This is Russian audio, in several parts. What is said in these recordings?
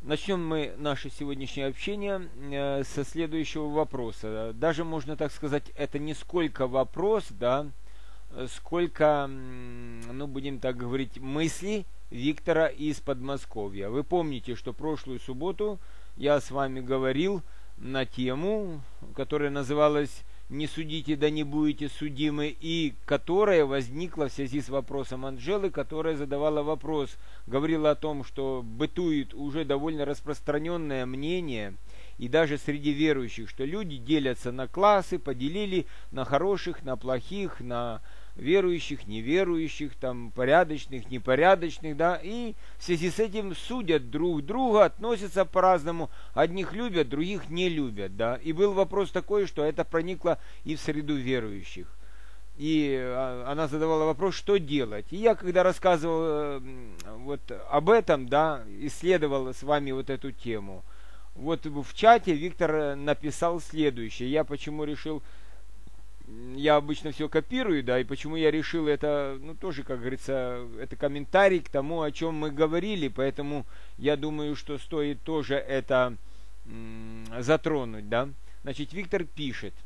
Начнем мы наше сегодняшнее общение со следующего вопроса. Даже можно так сказать, это не сколько вопрос, да, сколько, ну, будем так говорить, мысли Виктора из Подмосковья. Вы помните, что прошлую субботу я с вами говорил на тему, которая называлась «Не судите, да не будете судимы», и которая возникла в связи с вопросом Анжелы, которая задавала вопрос, говорила о том, что бытует уже довольно распространенное мнение, и даже среди верующих, что люди делятся на классы, поделили на хороших, на плохих, на верующих, неверующих, там, порядочных, непорядочных, да, и в связи с этим судят друг друга, относятся по-разному, одних любят, других не любят, да, и был вопрос такой, что это проникло и в среду верующих, и она задавала вопрос, что делать, и я, когда рассказывал вот об этом, да, исследовал с вами вот эту тему, вот в чате Виктор написал следующее, я почему решил, я обычно все копирую, да, и почему я решил это, ну, тоже, как говорится, это комментарий к тому, о чем мы говорили, поэтому я думаю, что стоит тоже это затронуть, да. Значит, Виктор пишет: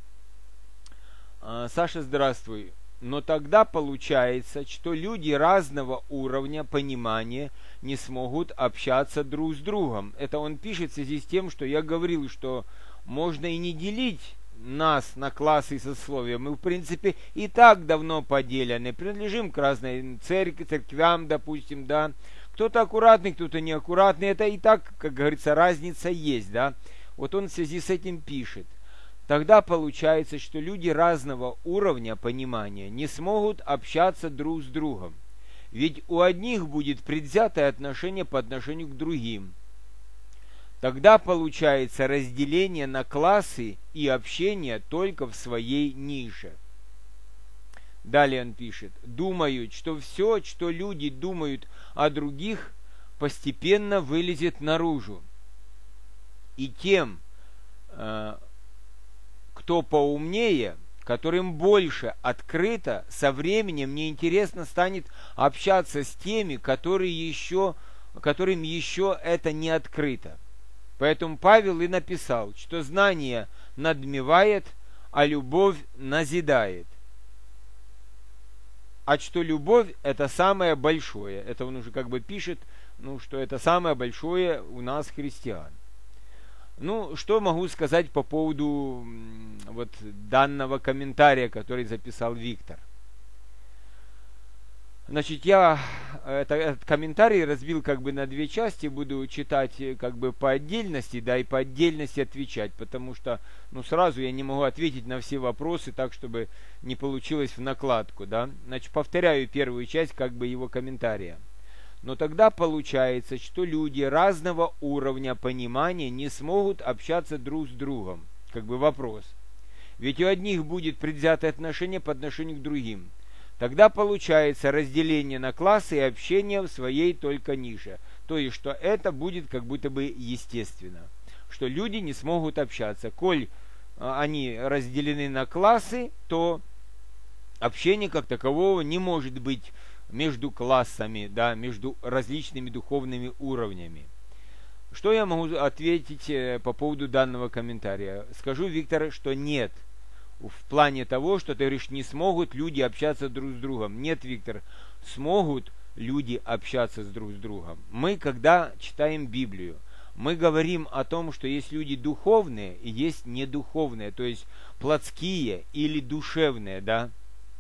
Саша, здравствуй. Но тогда получается, что люди разного уровня понимания не смогут общаться друг с другом. Это он пишет в связи с тем, что я говорил, что можно и не делить нас на классы и сословия. Мы, в принципе, и так давно поделены. Принадлежим к разным церквям, допустим, да. Кто-то аккуратный, кто-то неаккуратный. Это и так, как говорится, разница есть, да. Вот он в связи с этим пишет. Тогда получается, что люди разного уровня понимания не смогут общаться друг с другом. Ведь у одних будет предвзятое отношение по отношению к другим. Тогда получается разделение на классы и общение только в своей нише. Далее он пишет: думают, что все, что люди думают о других, постепенно вылезет наружу. И тем, кто поумнее, которым больше открыто, со временем неинтересно станет общаться с теми, которым еще это не открыто. Поэтому Павел и написал, что знание надмевает, а любовь назидает. А что любовь – это самое большое. Это он уже как бы пишет, ну, что это самое большое у нас, христиан. Ну, что могу сказать по поводу вот данного комментария, который записал Виктор. Значит, я этот комментарий разбил как бы на две части, буду читать как бы по отдельности, да, и по отдельности отвечать, потому что, ну, сразу я не могу ответить на все вопросы так, чтобы не получилось в накладку, да. Значит, повторяю первую часть как бы его комментария. Но тогда получается, что люди разного уровня понимания не смогут общаться друг с другом. Как бы вопрос. Ведь у одних будет предвзятое отношение по отношению к другим. Тогда получается разделение на классы и общение в своей только нише. То есть, что это будет как будто бы естественно. Что люди не смогут общаться. Коль они разделены на классы, то общение как такового не может быть между классами, да, между различными духовными уровнями. Что я могу ответить по поводу данного комментария? Скажу, Виктор, что нет. В плане того, что ты говоришь, не смогут люди общаться друг с другом. Нет, Виктор, смогут люди общаться друг с другом. Мы, когда читаем Библию, мы говорим о том, что есть люди духовные и есть недуховные, то есть плотские или душевные, да.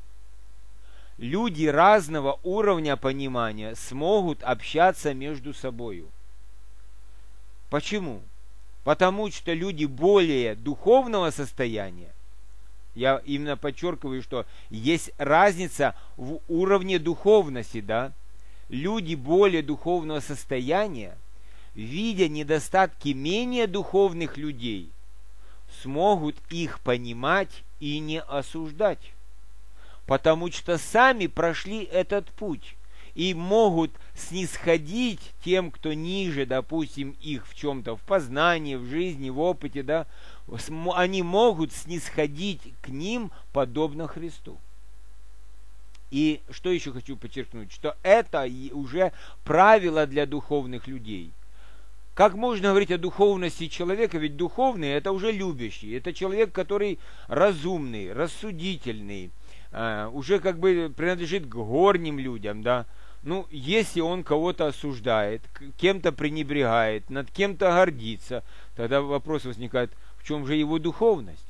Люди разного уровня понимания смогут общаться между собой. Почему? Потому что люди более духовного состояния, я именно подчеркиваю, что есть разница в уровне духовности, да. Люди более духовного состояния, видя недостатки менее духовных людей, смогут их понимать и не осуждать. Потому что сами прошли этот путь и могут снисходить тем, кто ниже, допустим, их в чем-то, в познании, в жизни, в опыте, да, они могут снисходить к ним подобно Христу. И что еще хочу подчеркнуть, что это уже правило для духовных людей. Как можно говорить о духовности человека, ведь духовный это уже любящий, это человек, который разумный, рассудительный, уже как бы принадлежит к горним людям, да. Ну, если он кого-то осуждает, кем-то пренебрегает, над кем-то гордится, тогда вопрос возникает, в чем же его духовность?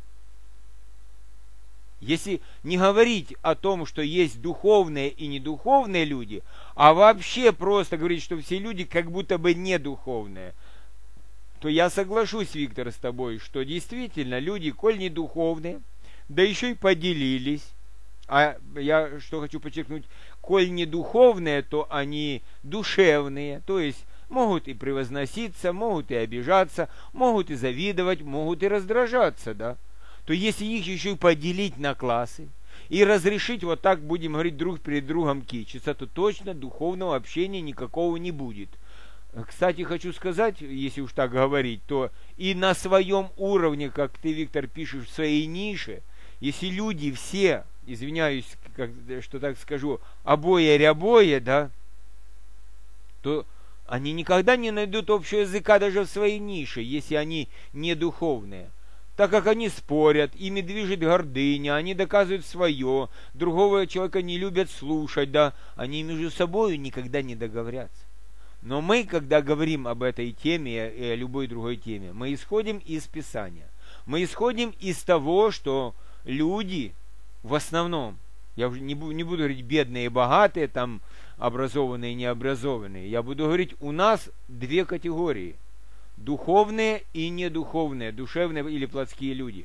Если не говорить о том, что есть духовные и недуховные люди, а вообще просто говорить, что все люди как будто бы не духовные, то я соглашусь, Виктор, с тобой, что действительно люди, коль не духовные, да еще и поделились. А я что хочу подчеркнуть, коль не духовные, то они душевные, то есть могут и превозноситься, могут и обижаться, могут и завидовать, могут и раздражаться, да. То если их еще и поделить на классы и разрешить вот так, будем говорить, друг перед другом кичиться, то точно духовного общения никакого не будет. Кстати, хочу сказать, если уж так говорить, то и на своем уровне, как ты, Виктор, пишешь, в своей нише, если люди все, извиняюсь, что так скажу, обоє-рябоє, да, то они никогда не найдут общего языка даже в своей нише, если они не духовные. Так как они спорят, ими движет гордыня, они доказывают свое, другого человека не любят слушать, да, они между собой никогда не договорятся. Но мы, когда говорим об этой теме и о любой другой теме, мы исходим из Писания. Мы исходим из того, что люди в основном, я уже не буду говорить бедные и богатые, там образованные и необразованные, я буду говорить, у нас две категории. Духовные и недуховные, душевные или плотские люди.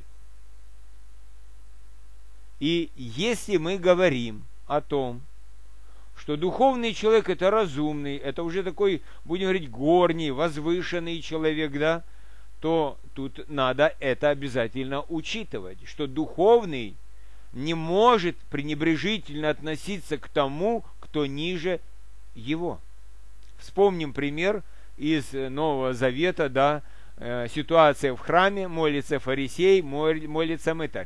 И если мы говорим о том, что духовный человек это разумный, это уже такой, будем говорить, горний, возвышенный человек, да, то тут надо это обязательно учитывать, что духовный не может пренебрежительно относиться к тому, кто ниже его. Вспомним пример из Нового Завета, да, ситуация в храме, молится фарисей, молится мытарь.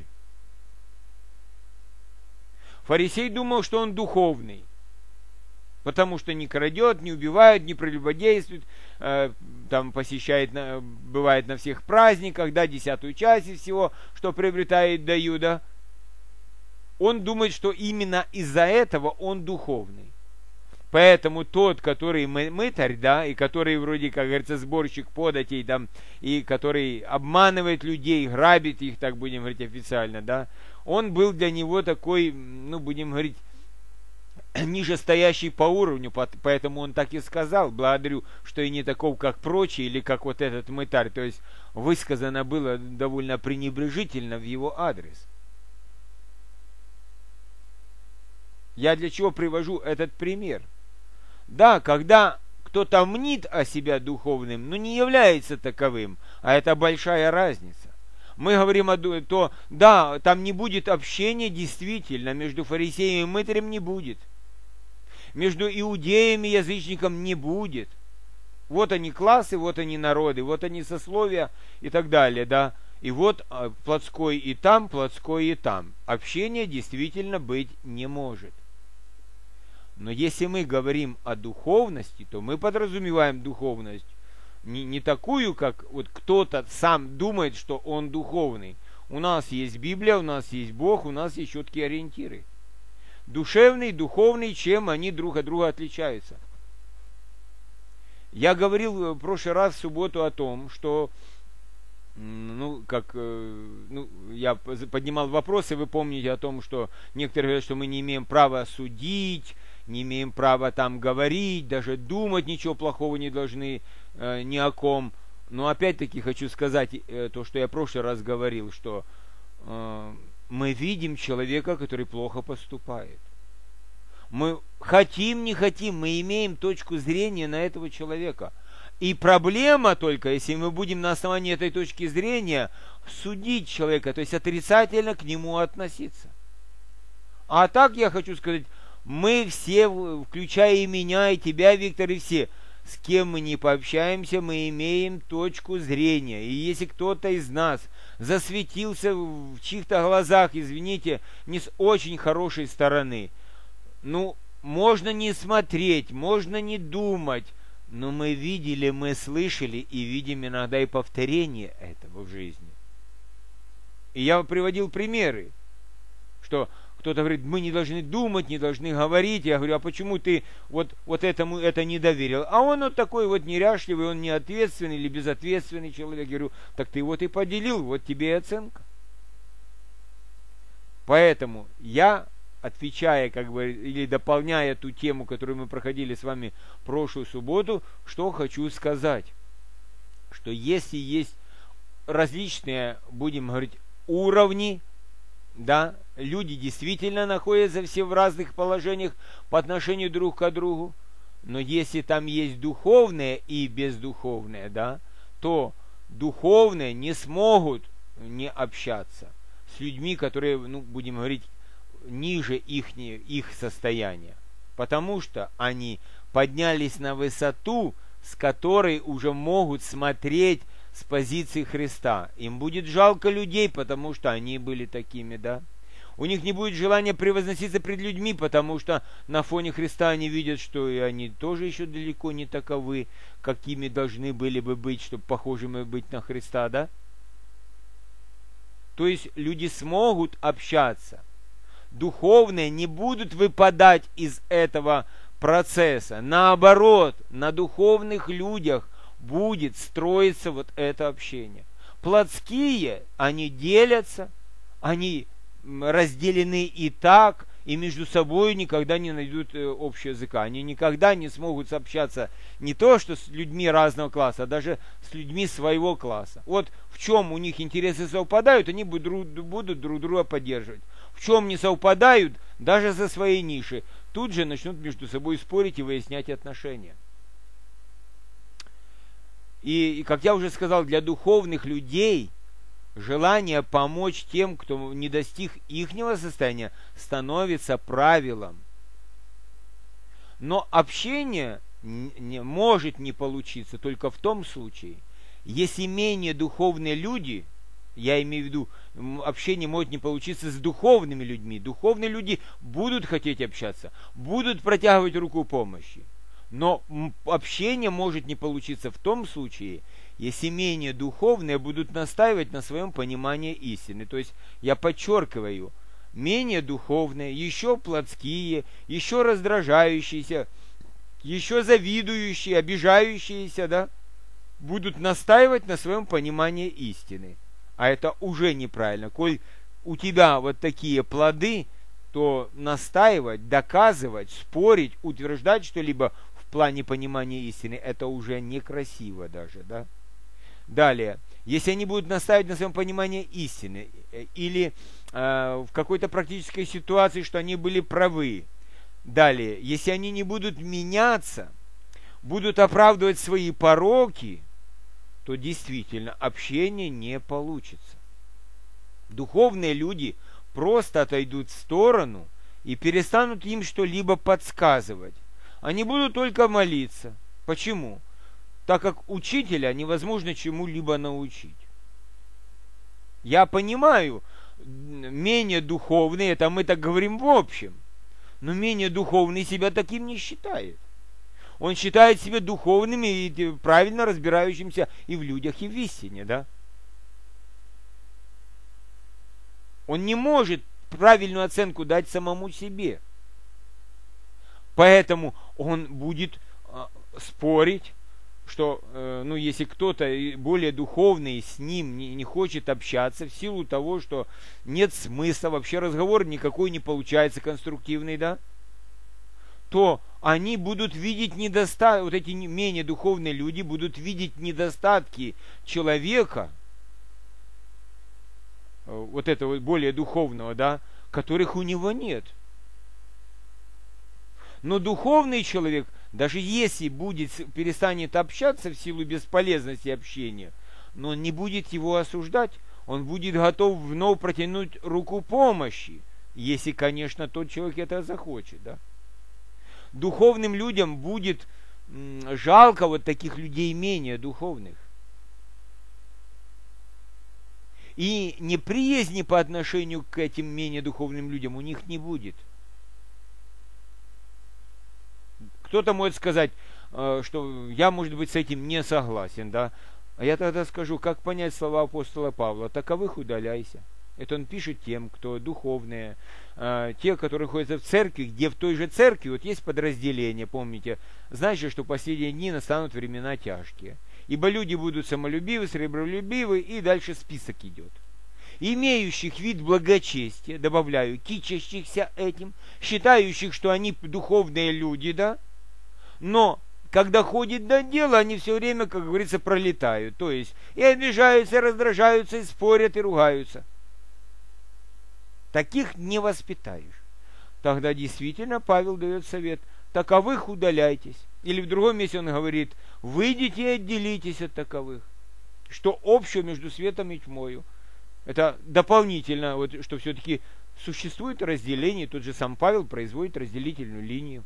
Фарисей думал, что он духовный, потому что не крадет, не убивает, не прелюбодействует, там посещает, бывает на всех праздниках, да, 10-ю часть из всего, что приобретает, даю, да. Он думает, что именно из-за этого он духовный. Поэтому тот, который мытарь, да, и который вроде, как говорится, сборщик податей, там, и который обманывает людей, грабит их, так будем говорить официально, да, он был для него такой, ну, будем говорить, ниже стоящий по уровню, поэтому он так и сказал, благодарю, что и не таков, как прочие, или как вот этот мытарь, то есть высказано было довольно пренебрежительно в его адрес. Я для чего привожу этот пример? Да, когда кто-то мнит о себя духовным, но не является таковым, а это большая разница. Мы говорим о том, да, там не будет общения действительно, между фарисеем и мытарем не будет. Между иудеями и язычником не будет. Вот они классы, вот они народы, вот они сословия и так далее, да. И вот плотской и там, плотской и там. Общения действительно быть не может. Но если мы говорим о духовности, то мы подразумеваем духовность не такую, как вот кто-то сам думает, что он духовный. У нас есть Библия, у нас есть Бог, у нас есть четкие ориентиры. Душевный, духовный, чем они друг от друга отличаются. Я говорил в прошлый раз в субботу о том, что я поднимал вопросы, вы помните о том, что некоторые говорят, что мы не имеем права судить, не имеем права там говорить, даже думать ничего плохого не должны ни о ком. Но опять-таки хочу сказать то, что я в прошлый раз говорил, что мы видим человека, который плохо поступает. Мы хотим, не хотим, мы имеем точку зрения на этого человека. И проблема только, если мы будем на основании этой точки зрения судить человека, то есть отрицательно к нему относиться. А так я хочу сказать, мы все, включая и меня, и тебя, Виктор, и все, с кем мы не пообщаемся, мы имеем точку зрения. И если кто-то из нас засветился в чьих-то глазах, извините, не с очень хорошей стороны, можно не смотреть, можно не думать, Но мы видели, мы слышали и видим иногда и повторение этого в жизни. И я приводил примеры, что кто-то говорит, мы не должны думать, не должны говорить. Я говорю, а почему ты вот этому это не доверил? А он вот такой вот неряшливый, он неответственный или безответственный человек. Я говорю, так ты вот и поделил, вот тебе и оценка. Поэтому я, отвечая, или дополняя ту тему, которую мы проходили с вами прошлую субботу, что хочу сказать, что если есть различные, будем говорить, уровни, да, люди действительно находятся все в разных положениях по отношению друг к другу, но если там есть духовное и бездуховное, да, то духовные не смогут не общаться с людьми, которые, будем говорить, ниже их состояния, потому что они поднялись на высоту, с которой уже могут смотреть с позиции Христа. Им будет жалко людей, потому что они были такими, да. У них не будет желания превозноситься пред людьми, потому что на фоне Христа они видят, что и они тоже еще далеко не таковы, какими должны были бы быть, чтобы похожими быть на Христа, да. То есть люди смогут общаться. Духовные не будут выпадать из этого процесса. Наоборот, на духовных людях будет строиться вот это общение. Плотские, они делятся, они разделены и так, и между собой никогда не найдут общего языка. Они никогда не смогут общаться не то, что с людьми разного класса, а даже с людьми своего класса. Вот в чем у них интересы совпадают, они будут друг друга поддерживать. В чем не совпадают, даже за свои ниши, тут же начнут между собой спорить и выяснять отношения. И как я уже сказал, для духовных людей желание помочь тем, кто не достиг ихнего состояния, становится правилом. Но общение может не получиться только в том случае, если менее духовные люди, я имею в виду, общение может не получиться с духовными людьми. Духовные люди будут хотеть общаться, будут протягивать руку помощи. Но общение может не получиться в том случае, если менее духовные будут настаивать на своем понимании истины. То есть, я подчеркиваю, менее духовные, еще плотские, еще раздражающиеся, еще завидующие, обижающиеся, да, будут настаивать на своем понимании истины. А это уже неправильно. Коль у тебя вот такие плоды, то настаивать, доказывать, спорить, утверждать что-либо в плане понимания истины, это уже некрасиво даже, да. Далее, если они будут настаивать на своем понимании истины, или в какой-то практической ситуации, что они были правы. Далее, если они не будут меняться, будут оправдывать свои пороки, то действительно общение не получится. Духовные люди просто отойдут в сторону и перестанут им что-либо подсказывать. Они будут только молиться. Почему? Так как учителя невозможно чему-либо научить. Я понимаю, менее духовный, это мы так говорим в общем, но менее духовный себя таким не считает. Он считает себя духовным и правильно разбирающимся и в людях, и в истине, да? Он не может правильную оценку дать самому себе. Поэтому он будет спорить, что, если кто-то более духовный с ним не хочет общаться в силу того, что нет смысла, вообще разговор никакой не получается конструктивный, да, то они будут видеть недостатки, вот эти менее духовные люди будут видеть недостатки человека, вот этого более духовного, да, которых у него нет. Но духовный человек, даже если перестанет общаться в силу бесполезности общения, но он не будет его осуждать, он будет готов вновь протянуть руку помощи, если, конечно, тот человек это захочет, да. Духовным людям будет жалко вот таких людей менее духовных. И неприязни по отношению к этим менее духовным людям у них не будет. Кто-то может сказать, что я, может быть, с этим не согласен, да. А я тогда скажу, как понять слова апостола Павла? Таковых удаляйся. Это он пишет тем, кто духовные, те, которые ходят в церкви, где в той же церкви вот есть подразделение, помните, знаете, что в последние дни настанут времена тяжкие. Ибо люди будут самолюбивы, сребролюбивы, и дальше список идет. Имеющих вид благочестия, добавляю, кичащихся этим, считающих, что они духовные люди, да, но когда ходит до дела, они все время, как говорится, пролетают, то есть и обижаются, и раздражаются, и спорят, и ругаются. Таких не воспитаешь. Тогда действительно Павел дает совет: таковых удаляйтесь. Или в другом месте он говорит: выйдите и отделитесь от таковых. Что общего между светом и тьмою? Это дополнительно, вот, что все-таки существует разделение, тот же сам Павел производит разделительную линию.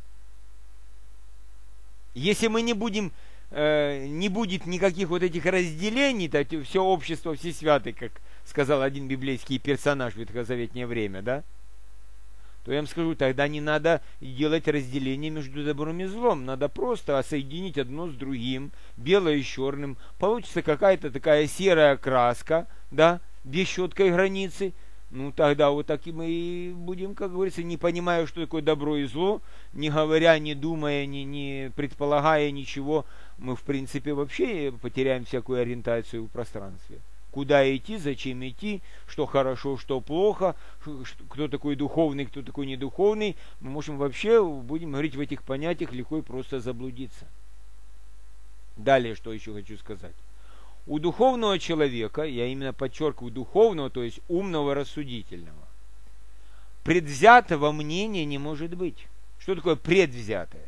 Если мы не будем, не будет никаких вот этих разделений, то все общество, все святы, как сказал один библейский персонаж в ветхозаветнее время, да, то я вам скажу, тогда не надо делать разделение между добром и злом. Надо просто соединить одно с другим, белое и черным. Получится какая-то такая серая краска, да, без четкой границы. Ну, тогда вот так и мы и будем, как говорится, не понимая, что такое добро и зло, не говоря, не думая, не предполагая ничего, мы, в принципе, вообще потеряем всякую ориентацию в пространстве. Куда идти, зачем идти, что хорошо, что плохо, кто такой духовный, кто такой недуховный, мы можем вообще, будем говорить в этих понятиях, легко и просто заблудиться. Далее, что еще хочу сказать. У духовного человека, я именно подчеркиваю духовного, то есть умного, рассудительного, предвзятого мнения не может быть. Что такое предвзятое?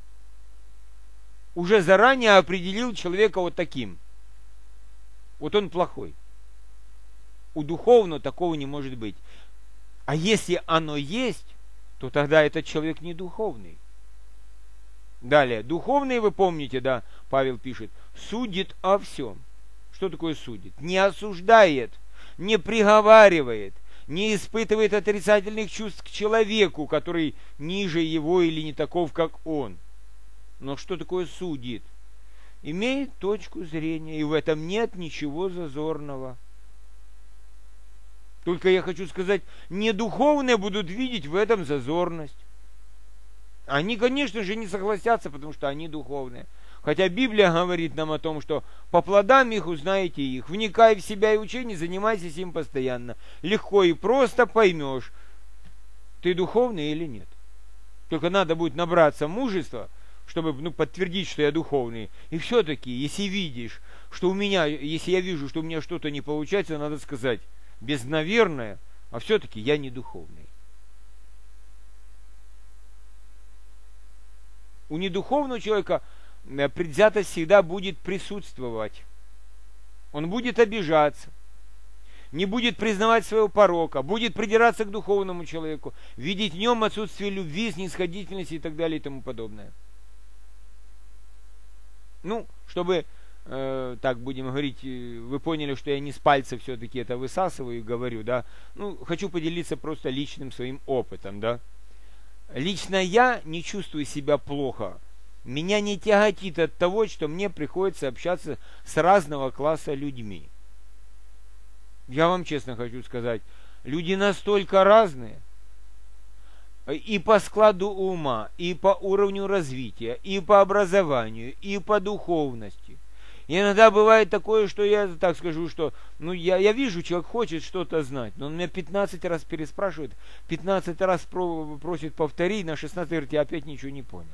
Уже заранее определил человека вот таким. Вот он плохой. У духовного такого не может быть. А если оно есть, то тогда этот человек не духовный. Далее, духовный, вы помните, да, Павел пишет, судит о всем. Что такое судит? Не осуждает, не приговаривает, не испытывает отрицательных чувств к человеку, который ниже его или не таков, как он. Но что такое судит? Имеет точку зрения, и в этом нет ничего зазорного. Только я хочу сказать, недуховные будут видеть в этом зазорность. Они, конечно же, не согласятся, потому что они духовные. Хотя Библия говорит нам о том, что по плодам их узнаете их. Вникай в себя и учение, занимайся им постоянно. Легко и просто поймешь, ты духовный или нет. Только надо будет набраться мужества, чтобы подтвердить, что я духовный. И все-таки, если видишь, что у меня, если я вижу, что у меня что-то не получается, надо сказать, без наверное, а все-таки я не духовный. У недуховного человека предвзятость всегда будет присутствовать. Он будет обижаться, не будет признавать своего порока, будет придираться к духовному человеку, видеть в нем отсутствие любви, снисходительности и так далее и тому подобное. Ну, чтобы, так будем говорить, вы поняли, что я не с пальца все-таки это высасываю и говорю, да. Ну, хочу поделиться просто личным своим опытом, да. Лично я не чувствую себя плохо. Меня не тяготит от того, что мне приходится общаться с разного класса людьми. Я вам честно хочу сказать, люди настолько разные, и по складу ума, и по уровню развития, и по образованию, и по духовности. И иногда бывает такое, что я так скажу, что я вижу, человек хочет что-то знать, но он меня 15 раз переспрашивает, 15 раз просит повторить, на 16 говорит, я опять ничего не понял.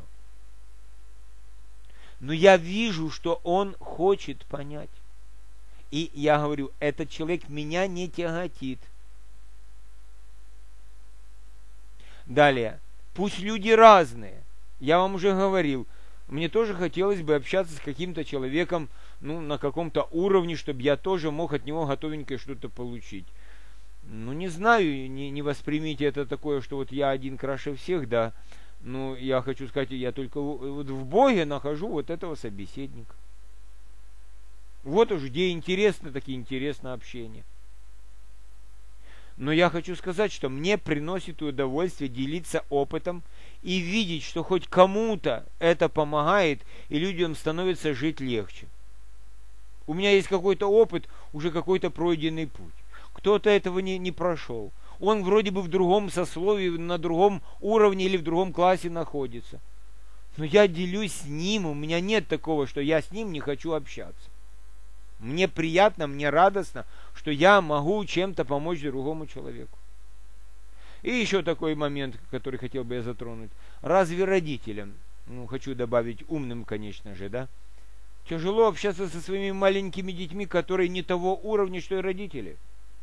Но я вижу, что он хочет понять. И я говорю, этот человек меня не тяготит. Далее, пусть люди разные. Я вам уже говорил, мне тоже хотелось бы общаться с каким-то человеком, на каком-то уровне, чтобы я тоже мог от него готовенькое что-то получить. Не знаю, не воспримите это такое, что вот я один краше всех, да. Я хочу сказать, я только вот в Боге нахожу вот этого собеседника. Вот уж где интересно, так и интересно общение. Но я хочу сказать, что мне приносит удовольствие делиться опытом и видеть, что хоть кому-то это помогает, и людям становится жить легче. У меня есть какой-то опыт, уже какой-то пройденный путь. Кто-то этого не прошел. Он вроде бы в другом сословии, на другом уровне или в другом классе находится. Но я делюсь с ним, у меня нет такого, что я с ним не хочу общаться. Мне приятно, мне радостно, что я могу чем-то помочь другому человеку. И еще такой момент, который хотел бы я затронуть. Разве родителям, хочу добавить умным, конечно же, да, тяжело общаться со своими маленькими детьми, которые не того уровня, что и родители?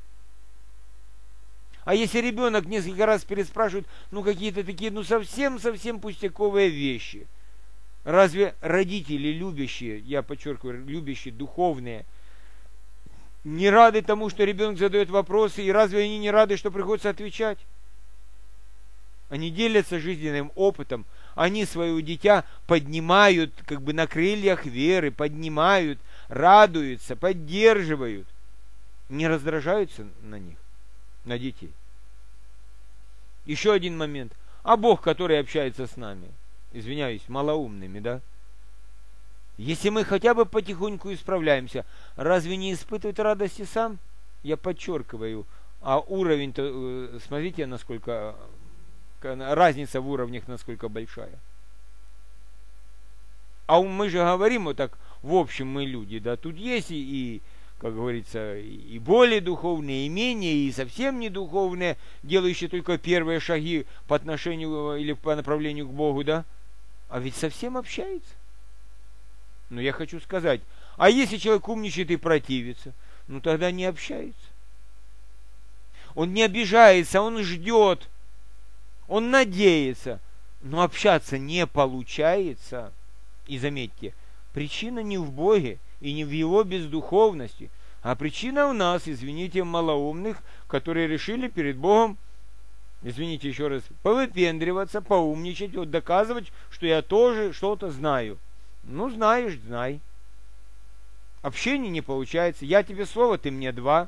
А если ребенок несколько раз переспрашивает, какие-то такие, совсем пустяковые вещи, разве родители любящие, я подчеркиваю, любящие, духовные, не рады тому, что ребенок задает вопросы, и разве они не рады, что приходится отвечать? Они делятся жизненным опытом, они своего дитя поднимают, на крыльях веры, поднимают, радуются, поддерживают, не раздражаются на них, на детей. Еще один момент. А Бог, который общается с нами, извиняюсь, малоумными, да? Если мы хотя бы потихоньку исправляемся, разве не испытывает радости сам? Я подчеркиваю, а уровень-то, смотрите, насколько разница в уровнях, насколько большая. А мы же говорим вот так, в общем, мы люди, да, тут есть и как говорится, и более духовные, и менее, и совсем не духовные, делающие только первые шаги по отношению или по направлению к Богу, да? А ведь совсем общается. Но я хочу сказать, а если человек умничает и противится, тогда не общается. Он не обижается, он ждет, он надеется, но общаться не получается. И заметьте, причина не в Боге и не в Его бездуховности, а причина у нас, извините, малоумных, которые решили перед Богом, извините еще раз, повыпендриваться, поумничать, доказывать, что я тоже что-то знаю. Знаешь, знай. Общение не получается. Я тебе слово, ты мне два.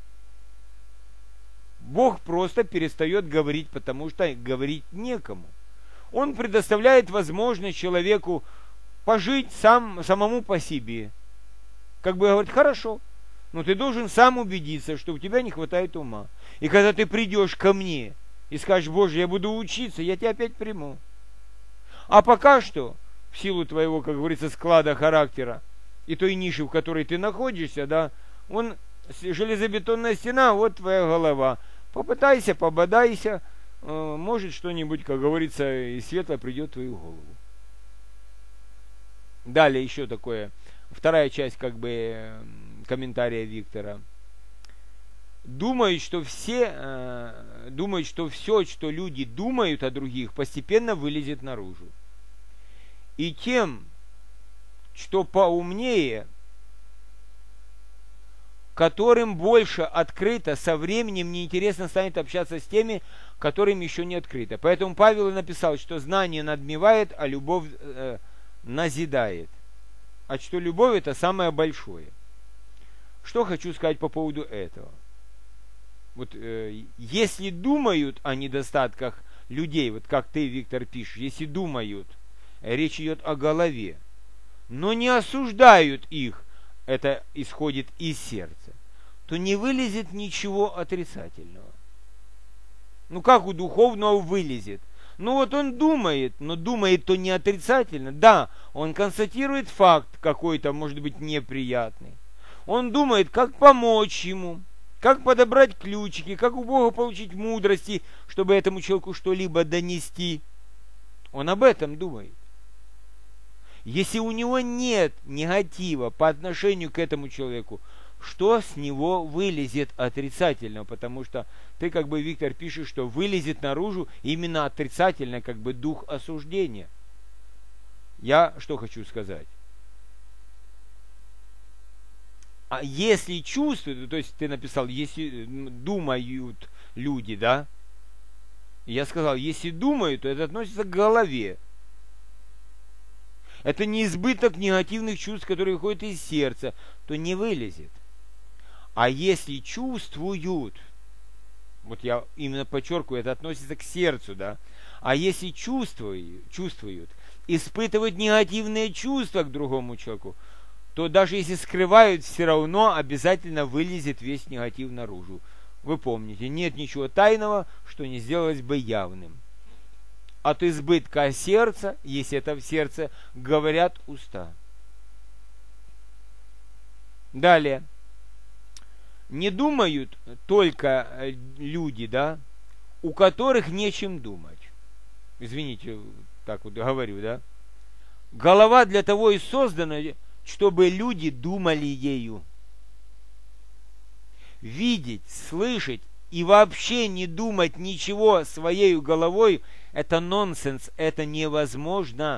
Бог просто перестает говорить, потому что говорить некому. Он предоставляет возможность человеку пожить самому по себе. Говорит, хорошо, но ты должен сам убедиться, что у тебя не хватает ума. И когда ты придешь ко мне и скажешь, Боже, я буду учиться, я тебя опять приму. А пока что, в силу твоего, как говорится, склада характера и той ниши, в которой ты находишься, да, железобетонная стена, вот твоя голова. Попытайся, пободайся, может что-нибудь, как говорится, и светло придет в твою голову. Далее еще такое, вторая часть комментария Виктора. Думают, что все, что люди думают о других, постепенно вылезет наружу. И тем, что поумнее, которым больше открыто, со временем неинтересно станет общаться с теми, которым еще не открыто. Поэтому Павел и написал, что знание надмевает, а любовь назидает. А что любовь это самое большое. Что хочу сказать по поводу этого. Если думают о недостатках людей, как ты, Виктор, пишешь, если думают, речь идет о голове, но не осуждают их, это исходит из сердца, то не вылезет ничего отрицательного. Как у духовного вылезет? Он думает, но думает-то не отрицательно. Да, он констатирует факт какой-то, может быть, неприятный. Он думает, как помочь ему, как подобрать ключики, как у Бога получить мудрости, чтобы этому человеку что-либо донести. Он об этом думает. Если у него нет негатива по отношению к этому человеку, что с него вылезет отрицательно? Потому что ты, Виктор, пишешь, что вылезет наружу именно отрицательно, дух осуждения. Я что хочу сказать? А если чувствуют, то есть ты написал, если думают люди, да? Я сказал, если думают, то это относится к голове. Это не избыток негативных чувств, которые выходят из сердца, то не вылезет. А если чувствуют, Вот я именно подчеркиваю, это относится к сердцу, да. А если чувствуют, испытывают негативные чувства к другому человеку, то даже если скрывают, все равно обязательно вылезет весь негатив наружу. Вы помните, нет ничего тайного, что не сделалось бы явным. От избытка сердца, если это в сердце, говорят уста. Далее. Не думают только люди, да, у которых нечем думать. Извините, так вот говорю, да. Голова для того и создана, чтобы люди думали ею. Видеть, слышать и вообще не думать ничего своей головой – это нонсенс, это невозможно.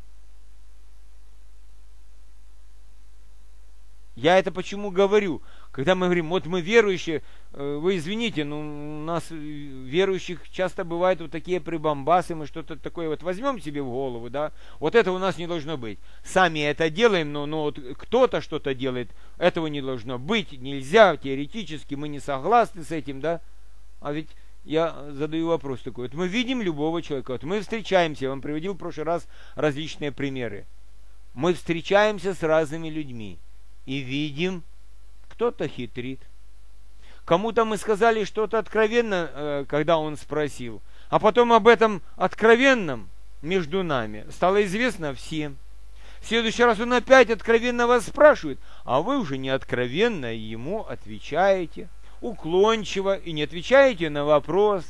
Я это почему говорю? Когда мы говорим, вот мы верующие, вы извините, но у нас верующих часто бывают вот такие прибамбасы, мы что-то такое вот возьмем себе в голову, да, вот этого у нас не должно быть. Сами это делаем, но вот кто-то что-то делает, этого не должно быть, нельзя, теоретически мы не согласны с этим, да. А ведь я задаю вопрос такой, вот мы видим любого человека, вот мы встречаемся, я вам приводил в прошлый раз различные примеры. Мы встречаемся с разными людьми и видим, кто-то хитрит. Кому-то мы сказали что-то откровенно, когда он спросил. А потом об этом откровенном между нами стало известно всем. В следующий раз он опять откровенно вас спрашивает, а вы уже не откровенно ему отвечаете, уклончиво, и не отвечаете на вопрос.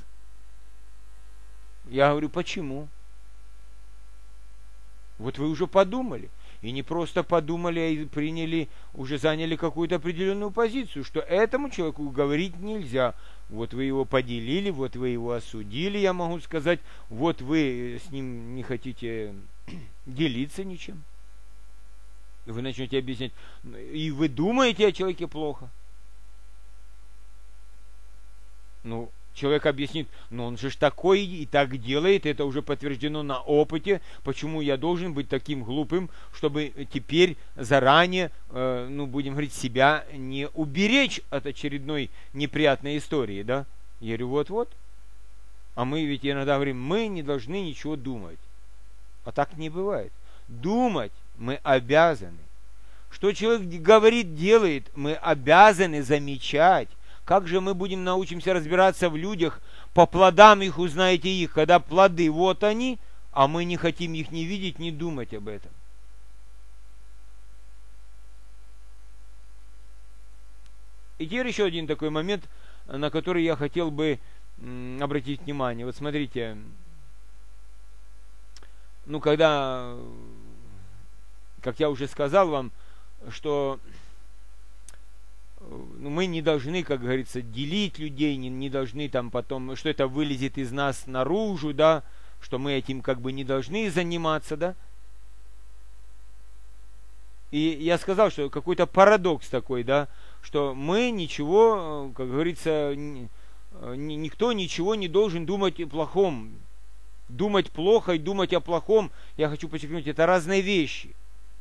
Я говорю, почему? Вот вы уже подумали. И не просто подумали, а приняли, уже заняли какую-то определенную позицию, что этому человеку говорить нельзя. Вот вы его поделили, вот вы его осудили, я могу сказать, вот вы с ним не хотите делиться ничем. Вы начнете объяснять, и вы думаете о человеке плохо. Ну, человек объяснит, но он же ж такой и так делает, это уже подтверждено на опыте, почему я должен быть таким глупым, чтобы теперь заранее, будем говорить, себя не уберечь от очередной неприятной истории, да? Я говорю, вот-вот. А мы ведь иногда говорим, мы не должны ничего думать. А так не бывает. Думать мы обязаны. Что человек говорит, делает, мы обязаны замечать. Как же мы научимся разбираться в людях, по плодам их узнаете их, когда плоды вот они, а мы не хотим их не видеть, не думать об этом. И теперь еще один такой момент, на который я хотел бы обратить внимание. Вот смотрите, когда, как я уже сказал вам, что мы не должны, как говорится, делить людей, не должны там потом, что это вылезет из нас наружу, да, что мы этим как бы не должны заниматься, да. И я сказал, что какой-то парадокс такой, да, что мы ничего, как говорится, никто ничего не должен думать о плохом. Думать плохо и думать о плохом, я хочу подчеркнуть, это разные вещи.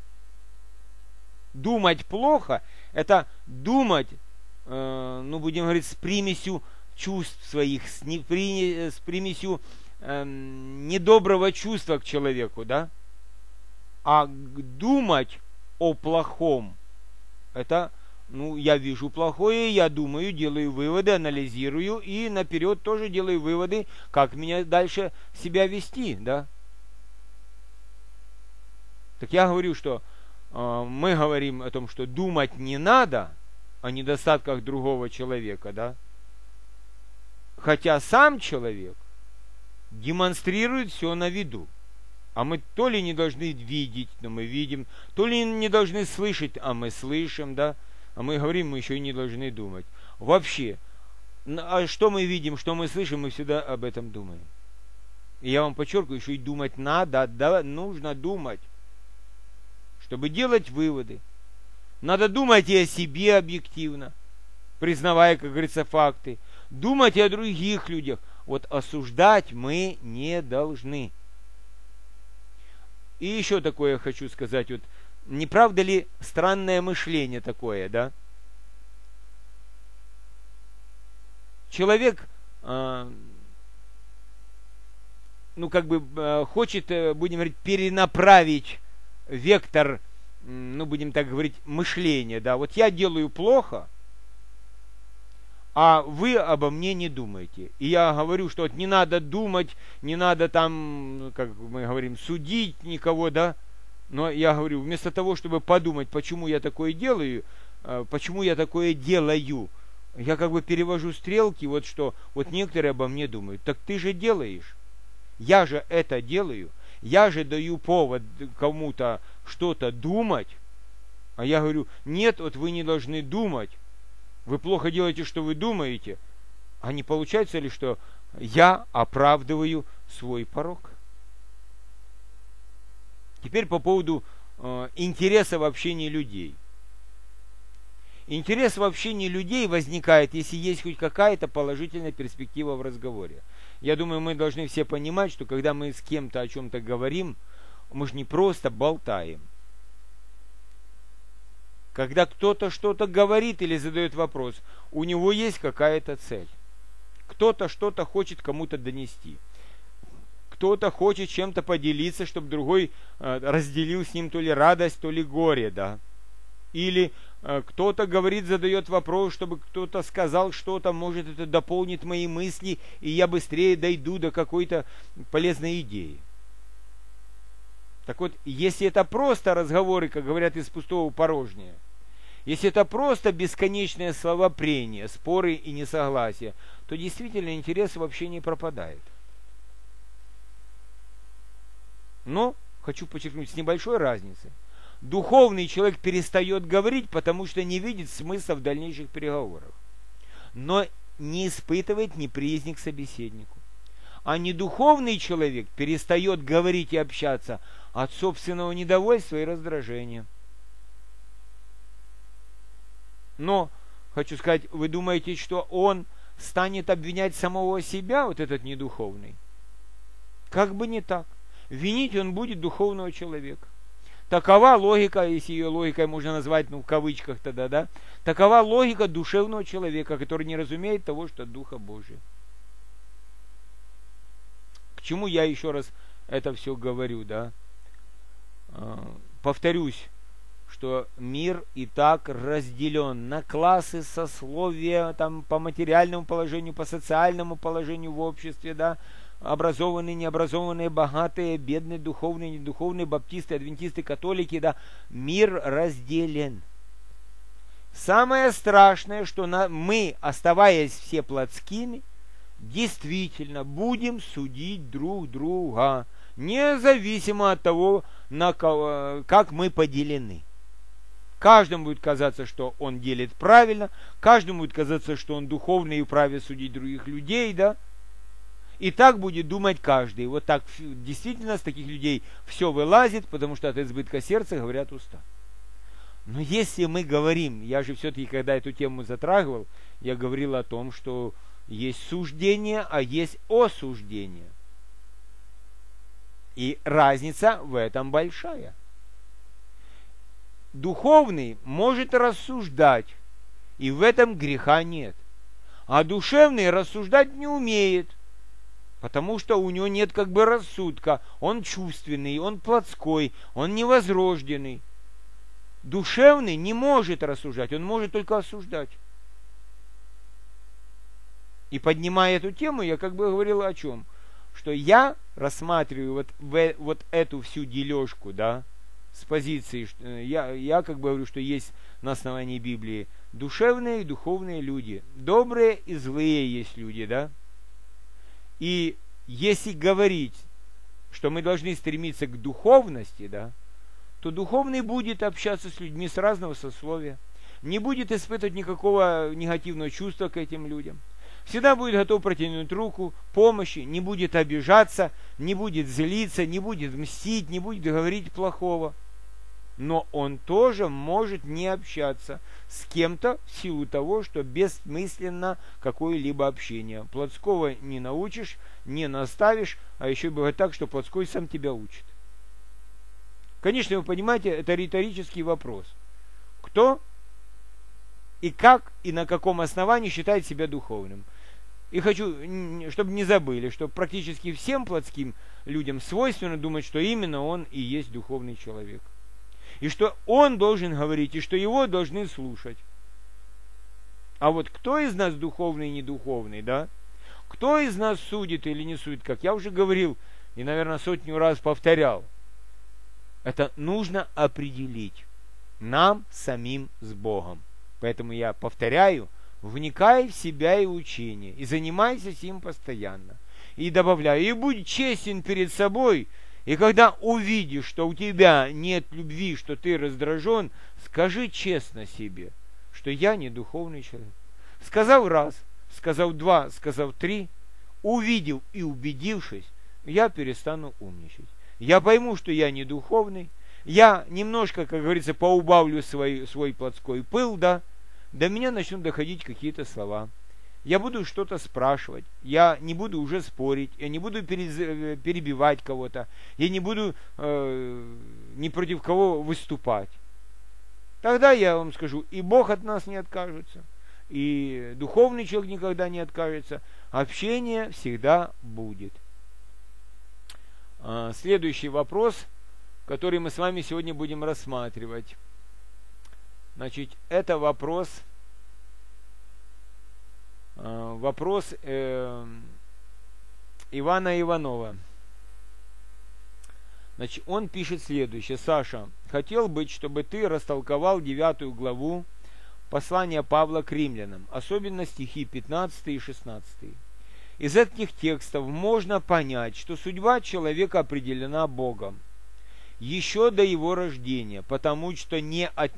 Думать плохо – это думать, будем говорить, с примесью чувств своих, с примесью недоброго чувства к человеку, да? А думать о плохом – это, я вижу плохое, я думаю, делаю выводы, анализирую и наперед тоже делаю выводы, как меня дальше себя вести, да? Так я говорю, что мы говорим о том, что думать не надо о недостатках другого человека, да? Хотя сам человек демонстрирует все на виду. А мы то ли не должны видеть, но мы видим, то ли не должны слышать, а мы слышим, да? А мы говорим, мы еще и не должны думать. Вообще, а что мы видим, что мы слышим, мы всегда об этом думаем. И я вам подчеркиваю, еще и думать надо, да, нужно думать, чтобы делать выводы. Надо думать и о себе объективно, признавая, как говорится, факты. Думать и о других людях. Вот осуждать мы не должны. И еще такое хочу сказать. Вот, не правда ли странное мышление такое, да? Человек хочет, будем говорить, перенаправить вектор, будем так говорить, мышления, да, вот я делаю плохо, а вы обо мне не думаете. И я говорю, что вот не надо думать, не надо там, как мы говорим, судить никого, да, но я говорю, вместо того, чтобы подумать, почему я такое делаю, почему я такое делаю, я как бы перевожу стрелки, вот что, вот некоторые обо мне думают, так ты же делаешь, я же это делаю, я же даю повод кому-то что-то думать, а я говорю, нет, вот вы не должны думать, вы плохо делаете, что вы думаете, а не получается ли, что я оправдываю свой порок? Теперь по поводу интереса в общении людей. Интерес в общении людей возникает, если есть хоть какая-то положительная перспектива в разговоре. Я думаю, мы должны все понимать, что когда мы с кем-то о чем-то говорим, мы же не просто болтаем. Когда кто-то что-то говорит или задает вопрос, у него есть какая-то цель. Кто-то что-то хочет кому-то донести. Кто-то хочет чем-то поделиться, чтобы другой разделил с ним то ли радость, то ли горе, да. Или кто-то говорит, задает вопрос, чтобы кто-то сказал что-то, может это дополнит мои мысли, и я быстрее дойду до какой-то полезной идеи. Так вот, если это просто разговоры, как говорят, из пустого порожнее, если это просто бесконечное словопрение, споры и несогласия, то действительно интерес вообще не пропадает. Но, хочу подчеркнуть, с небольшой разницей. Духовный человек перестает говорить, потому что не видит смысла в дальнейших переговорах, но не испытывает неприязни к собеседнику. А недуховный человек перестает говорить и общаться от собственного недовольства и раздражения. Но, хочу сказать, вы думаете, что он станет обвинять самого себя, вот этот недуховный? Как бы не так. Винить он будет духовного человека. Такова логика, если ее логикой можно назвать, в кавычках тогда, да? Такова логика душевного человека, который не разумеет того, что от Духа Божия. К чему я еще раз это все говорю, да? Повторюсь, что мир и так разделен на классы, сословия, там, по материальному положению, по социальному положению в обществе, да? Образованные, необразованные, богатые, бедные, духовные, недуховные, баптисты, адвентисты, католики, да, мир разделен. Самое страшное, что мы, оставаясь все плотскими, действительно будем судить друг друга, независимо от того, как мы поделены. Каждому будет казаться, что он делит правильно, каждому будет казаться, что он духовный и вправе судить других людей, да. И так будет думать каждый. Вот так действительно с таких людей все вылазит, потому что от избытка сердца говорят уста. Но если мы говорим, я же все-таки, когда эту тему затрагивал, я говорил о том, что есть суждение, а есть осуждение. И разница в этом большая. Духовный может рассуждать, и в этом греха нет. А душевный рассуждать не умеет. Потому что у него нет как бы рассудка, он чувственный, он плотской, он невозрожденный. Душевный не может рассуждать, он может только осуждать. И поднимая эту тему, я как бы говорил о чем? Что я рассматриваю вот эту всю дележку, да, с позиции, я как бы говорю, что есть на основании Библии душевные и духовные люди, добрые и злые есть люди, да. И если говорить, что мы должны стремиться к духовности, да, то духовный будет общаться с людьми с разного сословия, не будет испытывать никакого негативного чувства к этим людям, всегда будет готов протянуть руку помощи, не будет обижаться, не будет злиться, не будет мстить, не будет говорить плохого. Но он тоже может не общаться с кем-то в силу того, что бессмысленно какое-либо общение. Плотского не научишь, не наставишь, а еще бывает так, что плотской сам тебя учит. Конечно, вы понимаете, это риторический вопрос. Кто и как и на каком основании считает себя духовным? И хочу, чтобы не забыли, что практически всем плотским людям свойственно думать, что именно он и есть духовный человек. И что он должен говорить, и что его должны слушать. А вот кто из нас духовный и недуховный, да? Кто из нас судит или не судит, как я уже говорил, и, наверное, 100 раз повторял. Это нужно определить нам самим с Богом. Поэтому я повторяю, вникай в себя и учение, и занимайся им постоянно. И добавляю, и будь честен перед собой, и когда увидишь, что у тебя нет любви, что ты раздражен, скажи честно себе, что я не духовный человек. Сказал раз, сказал два, сказал три, увидел и убедившись, я перестану умничать. Я пойму, что я не духовный, я немножко, как говорится, поубавлю свой плотской пыл, да, до меня начнут доходить какие-то слова. Я буду что-то спрашивать, я не буду уже спорить, я не буду перебивать кого-то, я не буду ни против кого выступать. Тогда я вам скажу, и Бог от нас не откажется, и духовный человек никогда не откажется, общение всегда будет. Следующий вопрос, который мы с вами сегодня будем рассматривать. Значит, это вопрос Ивана Иванова. Значит, он пишет следующее. Саша, хотел бы, чтобы ты растолковал 9 главу послания Павла к римлянам, особенно стихи 15 и 16. Из этих текстов можно понять, что судьба человека определена Богом еще до его рождения, потому что не от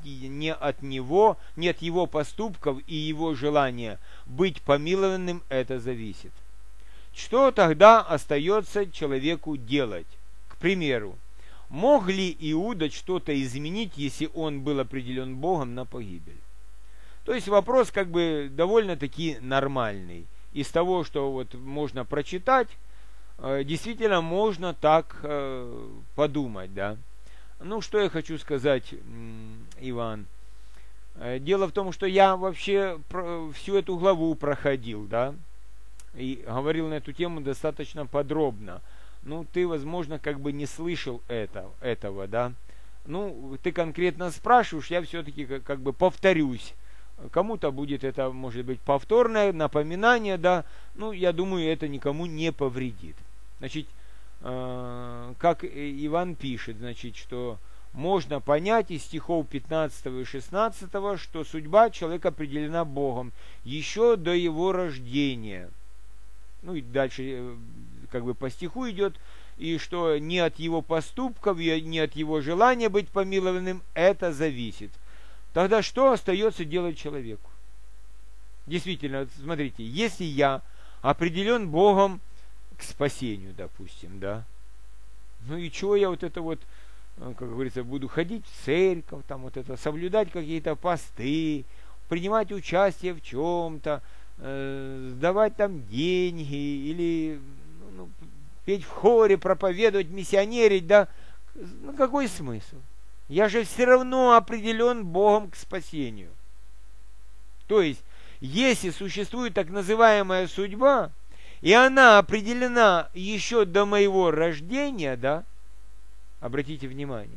его поступков и его желания быть помилованным это зависит. Что тогда остается человеку делать? К примеру, мог ли Иуда что-то изменить, если он был определен Богом на погибель? То есть вопрос как бы довольно-таки нормальный. Из того, что вот можно прочитать, действительно можно так подумать, да. Ну, что я хочу сказать, Иван. Дело в том, что я вообще всю эту главу проходил, да, и говорил на эту тему достаточно подробно. Ну, ты, возможно, как бы не слышал этого, да. Ну, ты конкретно спрашиваешь, я все-таки как бы повторюсь. Кому-то будет это, может быть, повторное напоминание, да. Ну, я думаю, это никому не повредит. Значит, как Иван пишет, значит, что можно понять из стихов 15 и 16, что судьба человека определена Богом еще до его рождения. Ну и дальше как бы по стиху идет, и что не от его поступков, не от его желания быть помилованным это зависит. Тогда что остается делать человеку? Действительно, смотрите, если я определен Богом к спасению, допустим, да, ну и чего я вот это вот, как говорится, буду ходить в церковь, там вот это, соблюдать какие-то посты, принимать участие в чем-то, сдавать там деньги или петь в хоре, проповедовать, миссионерить, да, ну какой смысл? Я же все равно определен Богом к спасению. То есть, если существует так называемая судьба, и она определена еще до моего рождения, да, обратите внимание,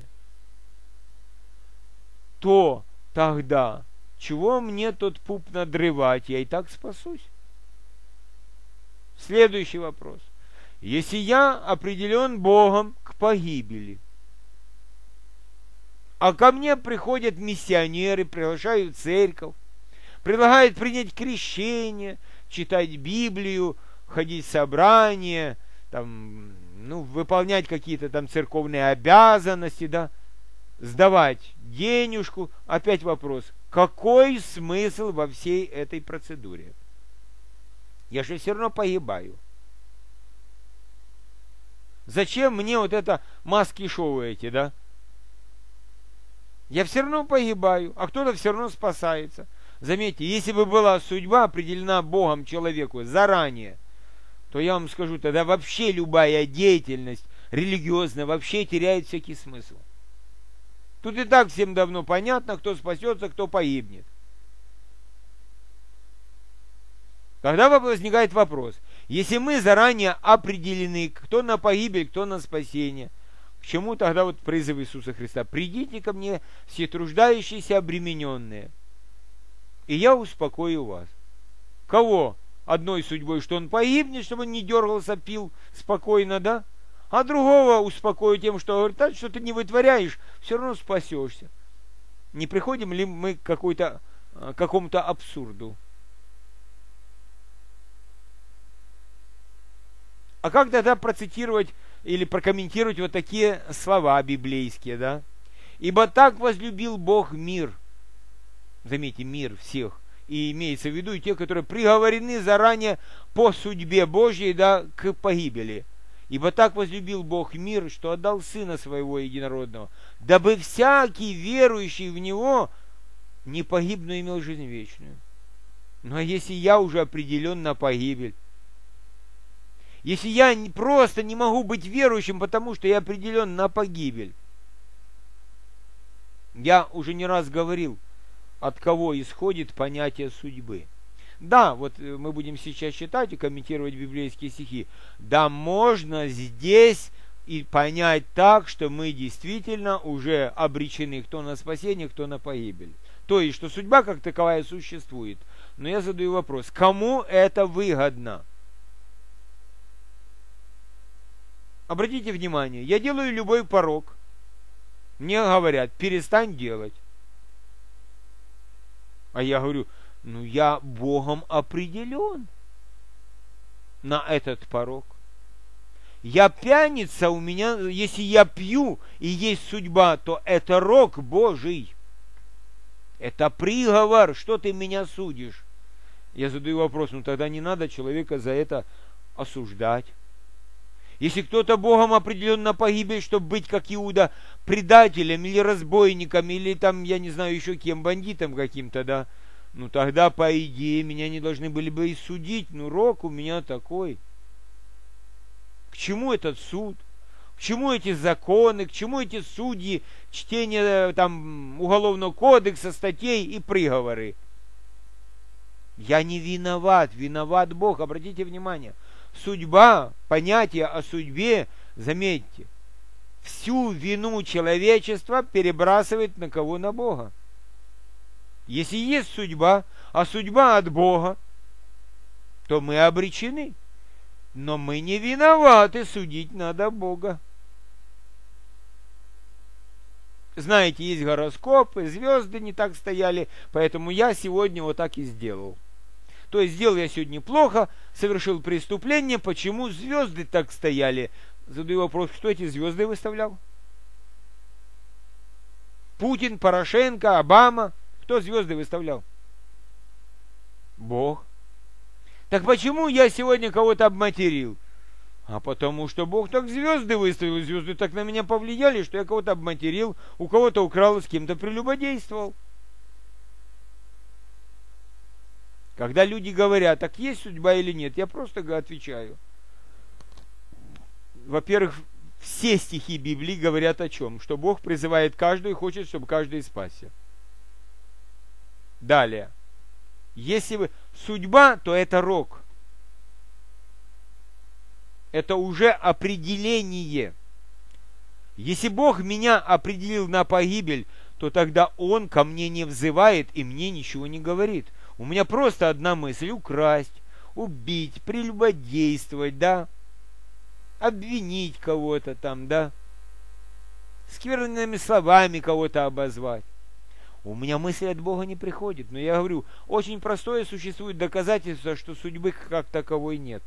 то тогда чего мне тот пуп надрывать? Я и так спасусь. Следующий вопрос. Если я определен Богом к погибели, а ко мне приходят миссионеры, приглашают в церковь, предлагают принять крещение, читать Библию, ходить в собрания, там, ну, выполнять какие-то там церковные обязанности, да, сдавать денежку. Опять вопрос, какой смысл во всей этой процедуре? Я же все равно погибаю. Зачем мне вот это маски-шоу эти, да? Я все равно погибаю, а кто-то все равно спасается. Заметьте, если бы была судьба определена Богом человеку заранее, то я вам скажу, тогда вообще любая деятельность религиозная вообще теряет всякий смысл. Тут и так всем давно понятно, кто спасется, кто погибнет. Тогда возникает вопрос. Если мы заранее определены, кто на погибель, кто на спасение, к чему тогда вот призыв Иисуса Христа? «Придите ко мне, все труждающиеся, обремененные, и я успокою вас». Кого? Одной судьбой, что он погибнет, чтобы он не дергался, пил спокойно, да? А другого успокою тем, что говорит, так, что ты не вытворяешь, все равно спасешься. Не приходим ли мы к какому-то абсурду? А как тогда процитировать или прокомментировать вот такие слова библейские, да? «Ибо так возлюбил Бог мир». Заметьте, мир всех. И имеется в виду и те, которые приговорены заранее по судьбе Божьей, да, к погибели. «Ибо так возлюбил Бог мир, что отдал Сына Своего Единородного, дабы всякий верующий в Него не погиб, но имел жизнь вечную». Ну а если я уже определен на погибель, если я просто не могу быть верующим, потому что я определен на погибель, я уже не раз говорил, от кого исходит понятие судьбы. Да, вот мы будем сейчас читать и комментировать библейские стихи. Да, можно здесь и понять так, что мы действительно уже обречены кто на спасение, кто на погибель. То есть, что судьба как таковая существует. Но я задаю вопрос, кому это выгодно? Обратите внимание, я делаю любой порок. Мне говорят, перестань делать. А я говорю, ну я Богом определен на этот порок. Я пьяница, у меня, если я пью и есть судьба, то это рок Божий. Это приговор, что ты меня судишь? Я задаю вопрос, ну тогда не надо человека за это осуждать. Если кто-то Богом определен на погибель, чтобы быть как Иуда, предателем или разбойником, или там, я не знаю еще кем, бандитом каким-то, да, ну тогда, по идее, меня не должны были бы и судить, ну рок у меня такой. К чему этот суд? К чему эти законы? К чему эти судьи, чтение там уголовного кодекса, статей и приговоры? Я не виноват, виноват Бог, обратите внимание. Судьба, понятие о судьбе, заметьте, всю вину человечества перебрасывает на кого? На Бога. Если есть судьба, а судьба от Бога, то мы обречены. Но мы не виноваты, судить надо Бога. Знаете, есть гороскопы, звезды не так стояли, поэтому я сегодня вот так и сделал. То есть сделал я сегодня плохо, совершил преступление, почему звезды так стояли? Задаю вопрос, кто эти звезды выставлял? Путин, Порошенко, Обама. Кто звезды выставлял? Бог. Так почему я сегодня кого-то обматерил? А потому что Бог так звезды выставил, звезды так на меня повлияли, что я кого-то обматерил, у кого-то украл, с кем-то прелюбодействовал. Когда люди говорят, так есть судьба или нет, я просто отвечаю. Во-первых, все стихи Библии говорят о чем? Что Бог призывает каждого и хочет, чтобы каждый спасся. Далее. Если вы судьба, то это рок. Это уже определение. Если Бог меня определил на погибель, то тогда Он ко мне не взывает и мне ничего не говорит. У меня просто одна мысль: украсть, убить, прелюбодействовать, да, обвинить кого-то там, да, скверными словами кого-то обозвать. У меня мысль от Бога не приходит. Но я говорю, очень простое существует доказательство, что судьбы как таковой нет.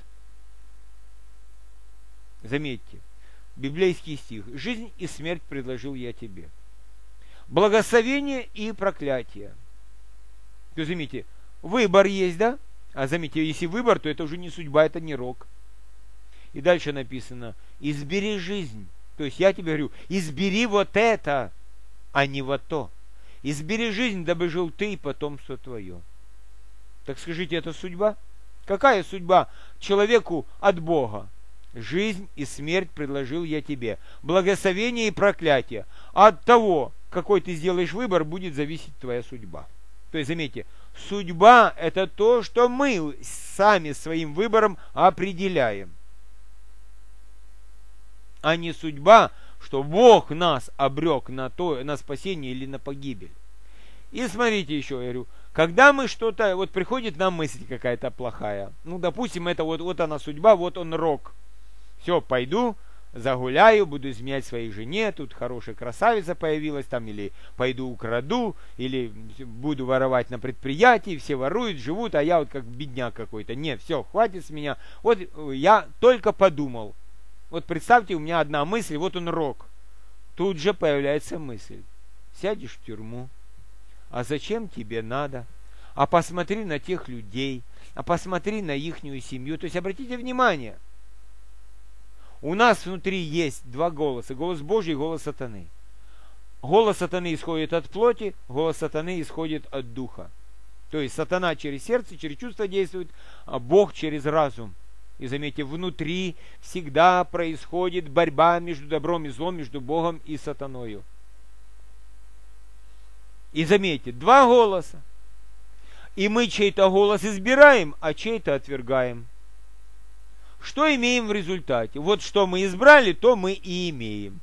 Заметьте, библейский стих. «Жизнь и смерть предложил я тебе. Благословение и проклятие». То есть, заметьте, выбор есть, да? А заметьте, если выбор, то это уже не судьба, это не рок. И дальше написано: избери жизнь. То есть я тебе говорю, избери вот это, а не вот то. Избери жизнь, дабы жил ты и потомство твое. Так скажите, это судьба? Какая судьба человеку от Бога? Жизнь и смерть предложил я тебе. Благословение и проклятие. А от того, какой ты сделаешь выбор, будет зависеть твоя судьба. То есть, заметьте, Судьба – это то, что мы сами своим выбором определяем. А не судьба, что Бог нас обрек на спасение или на погибель. И смотрите еще, я говорю, когда мы что-то, вот приходит нам мысль какая-то плохая, ну, допустим, это вот она судьба, вот он рок. Все, пойду, загуляю, буду изменять своей жене, тут хорошая красавица появилась там, или пойду украду, или буду воровать на предприятии, все воруют, живут, а я вот как бедняк какой-то. Нет, все, хватит с меня. Вот я только подумал. Вот представьте, у меня одна мысль, вот он рок. Тут же появляется мысль. Сядешь в тюрьму. А зачем тебе надо? А посмотри на тех людей, а посмотри на ихнюю семью. То есть обратите внимание, у нас внутри есть два голоса. Голос Божий и голос сатаны. Голос сатаны исходит от плоти, голос сатаны исходит от духа. То есть сатана через сердце, через чувство действует, а Бог через разум. И заметьте, внутри всегда происходит борьба между добром и злом, между Богом и сатаною. И заметьте, два голоса. И мы чей-то голос избираем, а чей-то отвергаем. Что имеем в результате? Вот что мы избрали, то мы и имеем.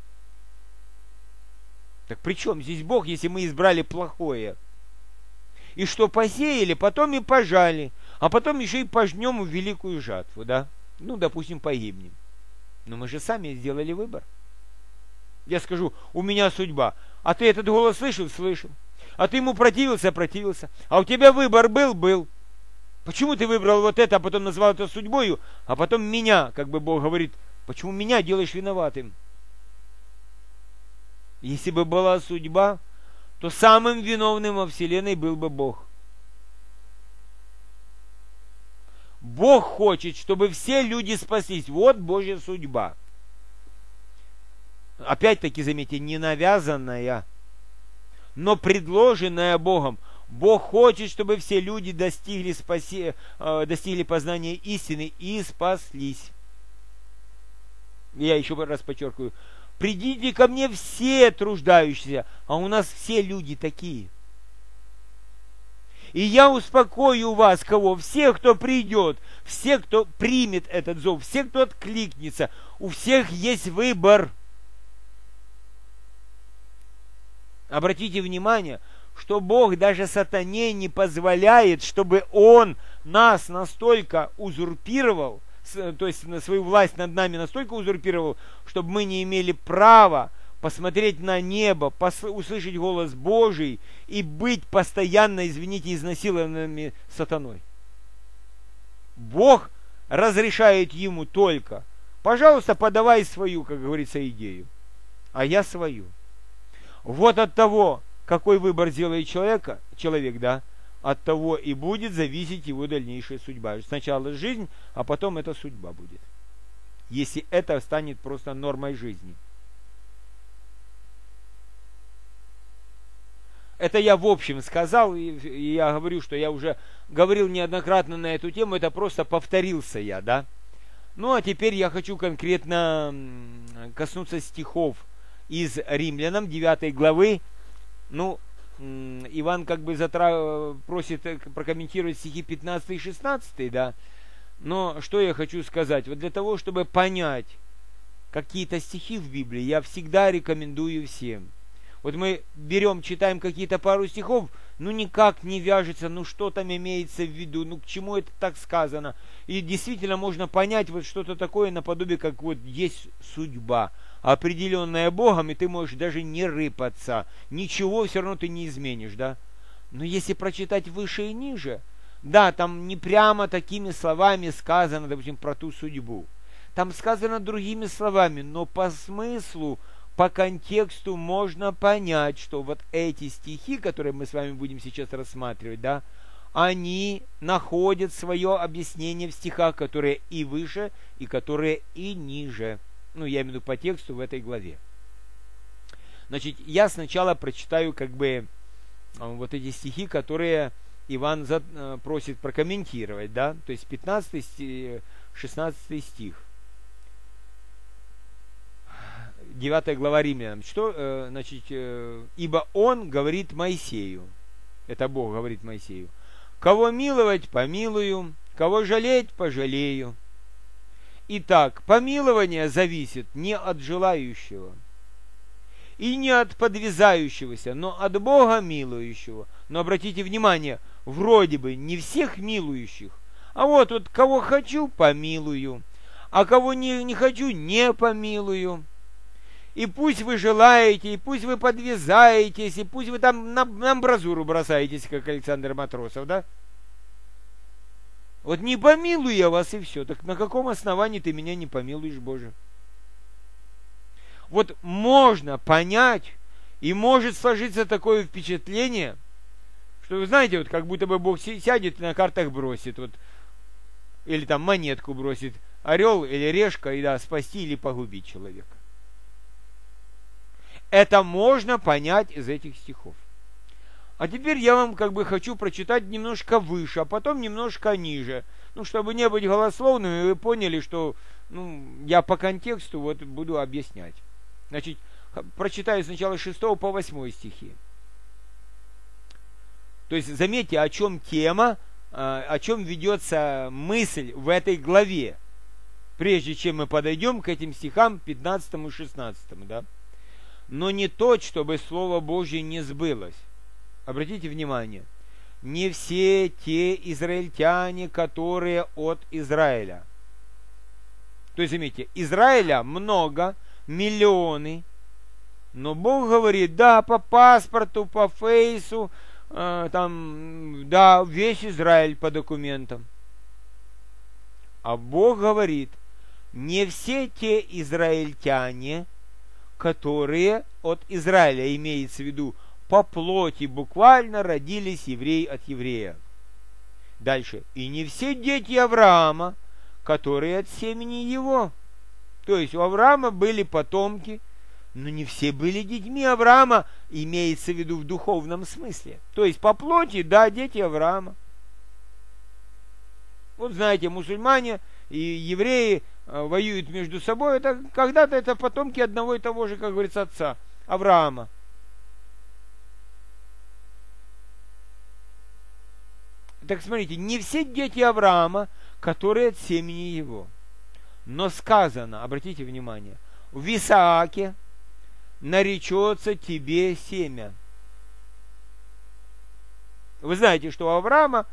Так при чем здесь Бог, если мы избрали плохое? И что посеяли, потом и пожали, а потом еще и пожнем в великую жатву, да? Ну, допустим, погибнем. Но мы же сами сделали выбор. Я скажу, у меня судьба. А ты этот голос слышал? Слышал. А ты ему противился? Противился. А у тебя выбор был? Был. Почему ты выбрал вот это, а потом назвал это судьбою, а потом меня, как бы Бог говорит, почему меня делаешь виноватым? Если бы была судьба, то самым виновным во вселенной был бы Бог. Бог хочет, чтобы все люди спаслись. Вот Божья судьба. Опять-таки, заметьте, не навязанная, но предложенная Богом. Бог хочет, чтобы все люди достигли познания истины и спаслись. Я еще раз подчеркиваю. Придите ко мне все труждающиеся, а у нас все люди такие. И я успокою вас, кого? Всех, кто придет, всех, кто примет этот зов, всех, кто откликнется. У всех есть выбор. Обратите внимание, что Бог даже сатане не позволяет, чтобы он нас настолько узурпировал, то есть свою власть над нами настолько узурпировал, чтобы мы не имели права посмотреть на небо, услышать голос Божий и быть постоянно, извините, изнасилованными сатаной. Бог разрешает ему только, пожалуйста, подавай свою, как говорится, идею, а я свою. Вот от того, какой выбор сделает человек, да, от того и будет зависеть его дальнейшая судьба. Сначала жизнь, а потом эта судьба будет. Если это станет просто нормой жизни. Это я в общем сказал, и я говорю, что я уже говорил неоднократно на эту тему, это просто повторился я, да. Ну, а теперь я хочу конкретно коснуться стихов из Римлянам 9 главы. Ну, Иван как бы просит прокомментировать стихи 15 и 16, да. Но что я хочу сказать? Вот для того, чтобы понять какие-то стихи в Библии, я всегда рекомендую всем. Вот мы берем, читаем какие-то пару стихов, ну никак не вяжется, ну что там имеется в виду, ну к чему это так сказано. И действительно можно понять вот что-то такое наподобие, как вот есть судьба, определенная Богом, и ты можешь даже не рыпаться, ничего все равно ты не изменишь, да. Но если прочитать выше и ниже, да, там не прямо такими словами сказано, допустим, про ту судьбу. Там сказано другими словами, но по смыслу, по контексту можно понять, что вот эти стихи, которые мы с вами будем сейчас рассматривать, да, они находят свое объяснение в стихах, которые и выше, и которые и ниже. Ну, я имею в виду по тексту в этой главе. Значит, я сначала прочитаю как бы вот эти стихи, которые Иван просит прокомментировать, да, то есть 15-16 стих. 9 глава Римлянам. Что, значит, ибо он говорит Моисею. Это Бог говорит Моисею. Кого миловать, помилую, кого жалеть, пожалею. Итак, помилование зависит не от желающего и не от подвязающегося, но от Бога милующего. Но обратите внимание, вроде бы не всех милующих, а вот кого хочу, помилую, а кого не хочу, не помилую. И пусть вы желаете, и пусть вы подвязаетесь, и пусть вы там на амбразуру бросаетесь, как Александр Матросов, да? Вот не помилую я вас, и все. Так на каком основании ты меня не помилуешь, Боже? Вот можно понять, и может сложиться такое впечатление, что, вы знаете, вот как будто бы Бог сядет и на картах бросит, вот, или там монетку бросит, орел или решка, и да, спасти или погубить человека. Это можно понять из этих стихов. А теперь я вам хочу прочитать немножко выше, а потом немножко ниже. Чтобы не быть голословным, и вы поняли, что я по контексту буду объяснять. Значит, прочитаю сначала с 6 по 8 стихи. То есть, заметьте, о чем тема, о чем ведется мысль в этой главе, прежде чем мы подойдем к этим стихам 15 и 16. Да? Но не то, чтобы Слово Божье не сбылось. Обратите внимание, не все те израильтяне, которые от Израиля. То есть, заметьте, Израиля много, миллионы, но Бог говорит, да, по паспорту, по фейсу, да, весь Израиль по документам. А Бог говорит, не все те израильтяне, которые от Израиля, имеется в виду, по плоти буквально родились еврей от еврея. Дальше. И не все дети Авраама, которые от семени его. То есть у Авраама были потомки, но не все были детьми Авраама, имеется в виду в духовном смысле. То есть по плоти, да, дети Авраама. Вот знаете, мусульмане и евреи воюют между собой. Это когда-то это потомки одного и того же, как говорится, отца Авраама. Так смотрите, не все дети Авраама, которые от семени его. Но сказано, обратите внимание, в Исааке наречется тебе семя. Вы знаете, что у Авраама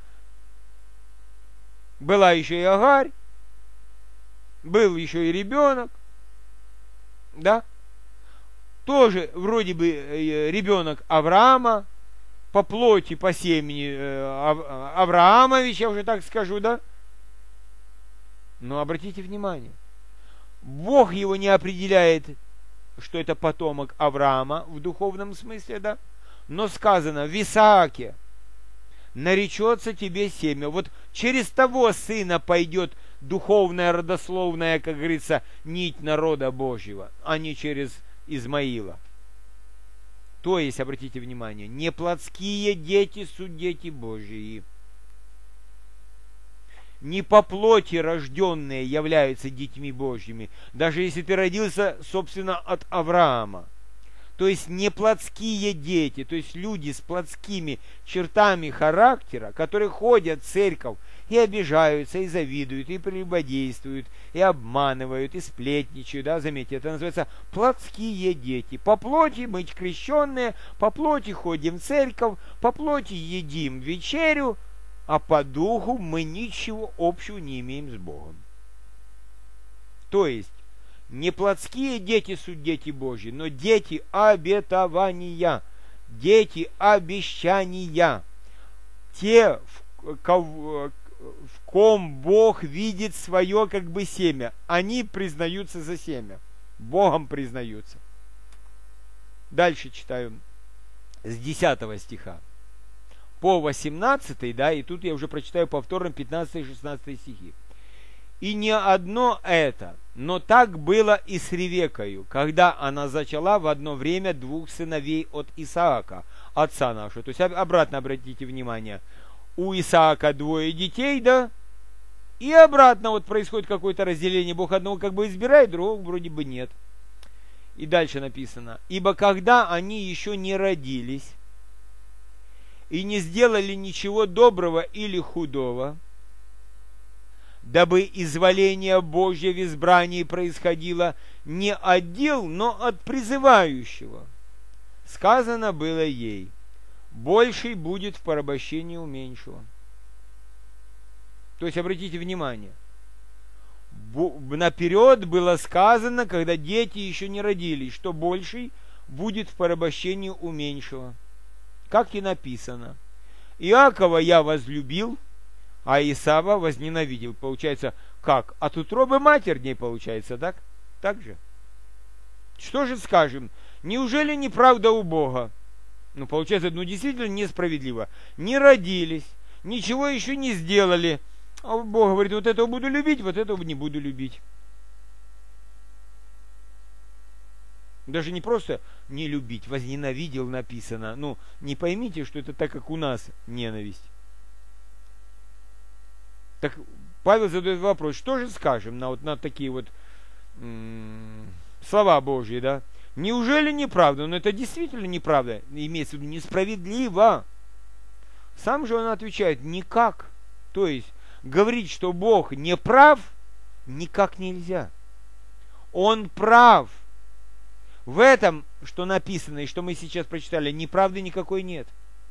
была еще и Агарь, был еще и ребенок, да? Тоже вроде бы ребенок Авраама, по плоти, по семени Авраамович, я уже так скажу, да? Но обратите внимание, Бог его не определяет, что это потомок Авраама в духовном смысле, да? Но сказано, в Исааке наречется тебе семя. Вот через того сына пойдет духовная, родословная, как говорится, нить народа Божьего, а не через Измаила. То есть, обратите внимание, не плотские дети суть дети Божьи. Не по плоти рожденные являются детьми Божьими, даже если ты родился, собственно, от Авраама. То есть не плотские дети, то есть люди с плотскими чертами характера, которые ходят в церковь и обижаются, и завидуют, и прелюбодействуют, и обманывают, и сплетничают, да, заметьте, это называется плотские дети. По плоти мы крещенные, по плоти ходим в церковь, по плоти едим вечерю, а по духу мы ничего общего не имеем с Богом. То есть, не плотские дети суть дети Божьи, но дети обетования, дети обещания. Те, в ком Бог видит свое семя. Они признаются за семя. Богом признаются. Дальше читаю с 10 стиха по 18, да, и тут я уже прочитаю повторно 15 и 16 стихи. И не одно это, но так было и с Ревекою, когда она зачала в одно время 2 сыновей от Исаака, отца нашего. То есть обратно обратите внимание, у Исаака 2 детей, да, и обратно происходит какое-то разделение. Бог одного избирает, другого вроде бы нет. И дальше написано, ибо когда они еще не родились, и не сделали ничего доброго или худого, дабы изволение Божье в избрании происходило не от дел, но от призывающего. Сказано было ей: больший будет в порабощении у меньшего. То есть, обратите внимание, наперед было сказано, когда дети еще не родились, что больший будет в порабощении у меньшего. Как и написано: Иакова я возлюбил, а Исава возненавидел. Получается, как? От утробы матерней, получается, так? Так же. Что же скажем? Неужели неправда у Бога? Ну, получается, действительно несправедливо. Не родились, ничего еще не сделали. А Бог говорит: вот этого буду любить, вот этого не буду любить. Даже не просто не любить, возненавидел написано. Ну, не поймите, что это так, как у нас ненависть. Так Павел задает вопрос: что же скажем на такие вот слова Божьи, да? Неужели неправда? Но это действительно неправда, имеется в виду несправедливо. Сам же он отвечает: никак. То есть говорить, что Бог не прав, никак нельзя. Он прав. В этом, что написано и что мы сейчас прочитали, неправды никакой нет.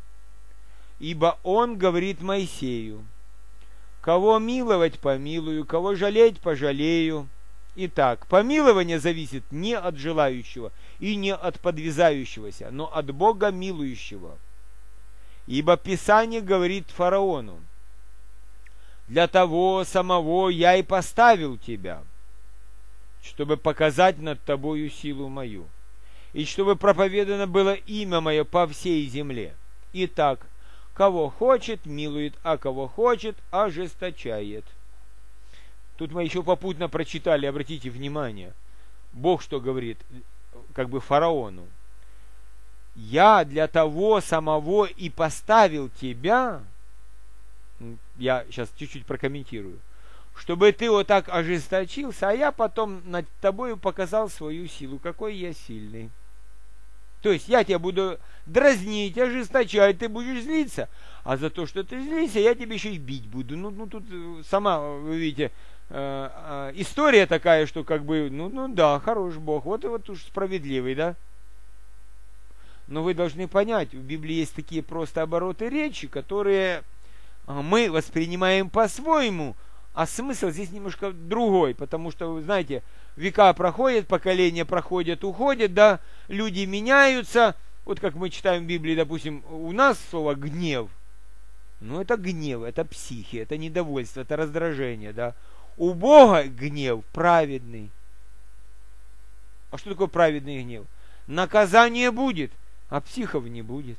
Ибо он говорит Моисею: кого миловать, помилую, кого жалеть, пожалею. Итак, помилование зависит не от желающего и не от подвязающегося, но от Бога милующего. Ибо Писание говорит фараону: для того самого я и поставил тебя, чтобы показать над тобою силу мою, и чтобы проповедано было имя мое по всей земле. Итак, кого хочет, милует, а кого хочет, ожесточает. Тут мы еще попутно прочитали, обратите внимание, Бог что говорит, как бы фараону: я для того самого и поставил тебя, я сейчас чуть-чуть прокомментирую, чтобы ты вот так ожесточился, а я потом над тобой показал свою силу, какой я сильный. То есть я тебя буду дразнить, ожесточать, ты будешь злиться, а за то, что ты злишься, я тебя еще и бить буду. Ну тут сама, вы видите, история такая, что как бы, да, хорош Бог, вот уж справедливый, да? Но вы должны понять, в Библии есть такие просто обороты речи, которые мы воспринимаем по-своему, а смысл здесь немножко другой, потому что, вы знаете, века проходят, поколения проходят, уходят, да, люди меняются. Вот как мы читаем в Библии, допустим, у нас слово «гнев». Ну, это гнев, это психия, это недовольство, это раздражение, да. У Бога гнев праведный. А что такое праведный гнев? Наказание будет, а психов не будет.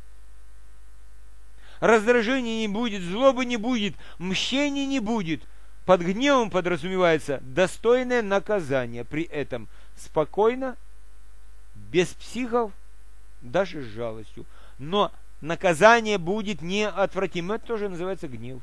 Раздражения не будет, злобы не будет, мщения не будет. Под гневом подразумевается достойное наказание. При этом спокойно, без психов, даже с жалостью. Но наказание будет неотвратимо. Это тоже называется гнев.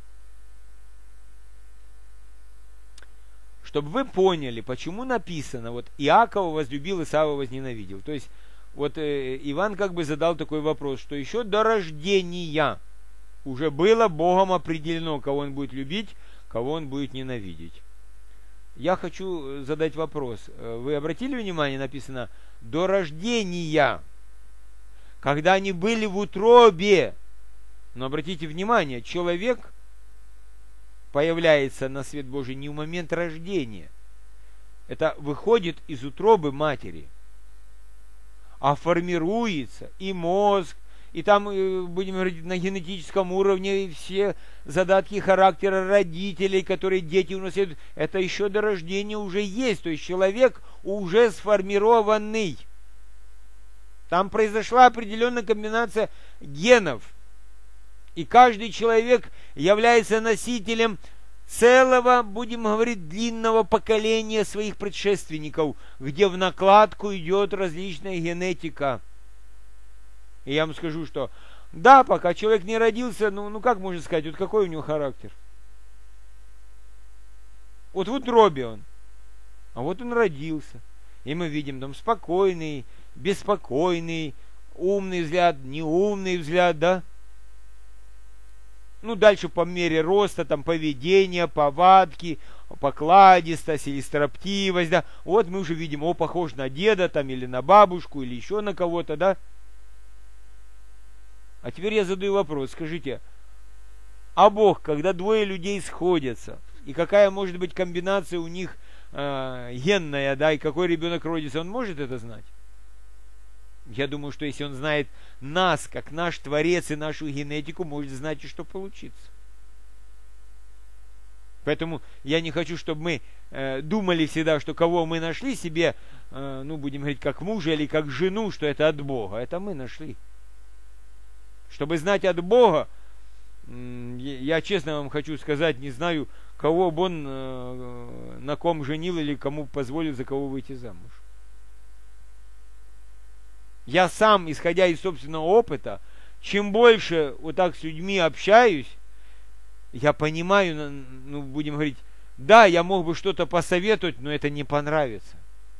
Чтобы вы поняли, почему написано, вот Иакова возлюбил, Исава возненавидел. То есть, вот Иван как бы задал такой вопрос, что еще до рождения уже было Богом определено, кого он будет любить, кого он будет ненавидеть. Я хочу задать вопрос. Вы обратили внимание, написано «до рождения», когда они были в утробе. Но обратите внимание, человек появляется на свет Божий не в момент рождения. Это выходит из утробы матери. А формируется и мозг, и там, будем говорить, на генетическом уровне все задатки характера родителей, которые дети унаследуют, это еще до рождения уже есть. То есть человек уже сформированный. Там произошла определенная комбинация генов. И каждый человек является носителем целого, будем говорить, длинного поколения своих предшественников, где в накладку идет различная генетика. И я вам скажу, что да, пока человек не родился, ну как можно сказать, вот какой у него характер? Вот в утробе он, а вот он родился. И мы видим там спокойный, беспокойный, умный взгляд, неумный взгляд, да? Ну, дальше по мере роста, там, поведения, повадки, покладистость или строптивость, да. Вот мы уже видим, о, похож на деда, там, или на бабушку, или еще на кого-то, да. А теперь я задаю вопрос, скажите, а Бог, когда двое людей сходятся, и какая может быть комбинация у них генная, да, и какой ребенок родится, он может это знать? Я думаю, что если он знает нас, как наш Творец и нашу генетику, может знать и что получится. Поэтому я не хочу, чтобы мы думали всегда, что кого мы нашли себе, ну, будем говорить, как мужа или как жену, что это от Бога. Это мы нашли. Чтобы знать от Бога, я честно вам хочу сказать, не знаю, кого бы он на ком женил или кому позволил за кого выйти замуж. Я сам, исходя из собственного опыта, чем больше вот так с людьми общаюсь, я понимаю, ну, будем говорить, да, я мог бы что-то посоветовать, но это не понравится.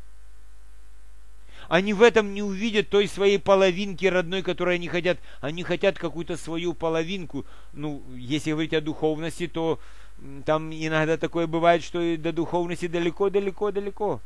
Они в этом не увидят той своей половинки родной, которой они хотят какую-то свою половинку. Ну, если говорить о духовности, то там иногда такое бывает, что и до духовности далеко.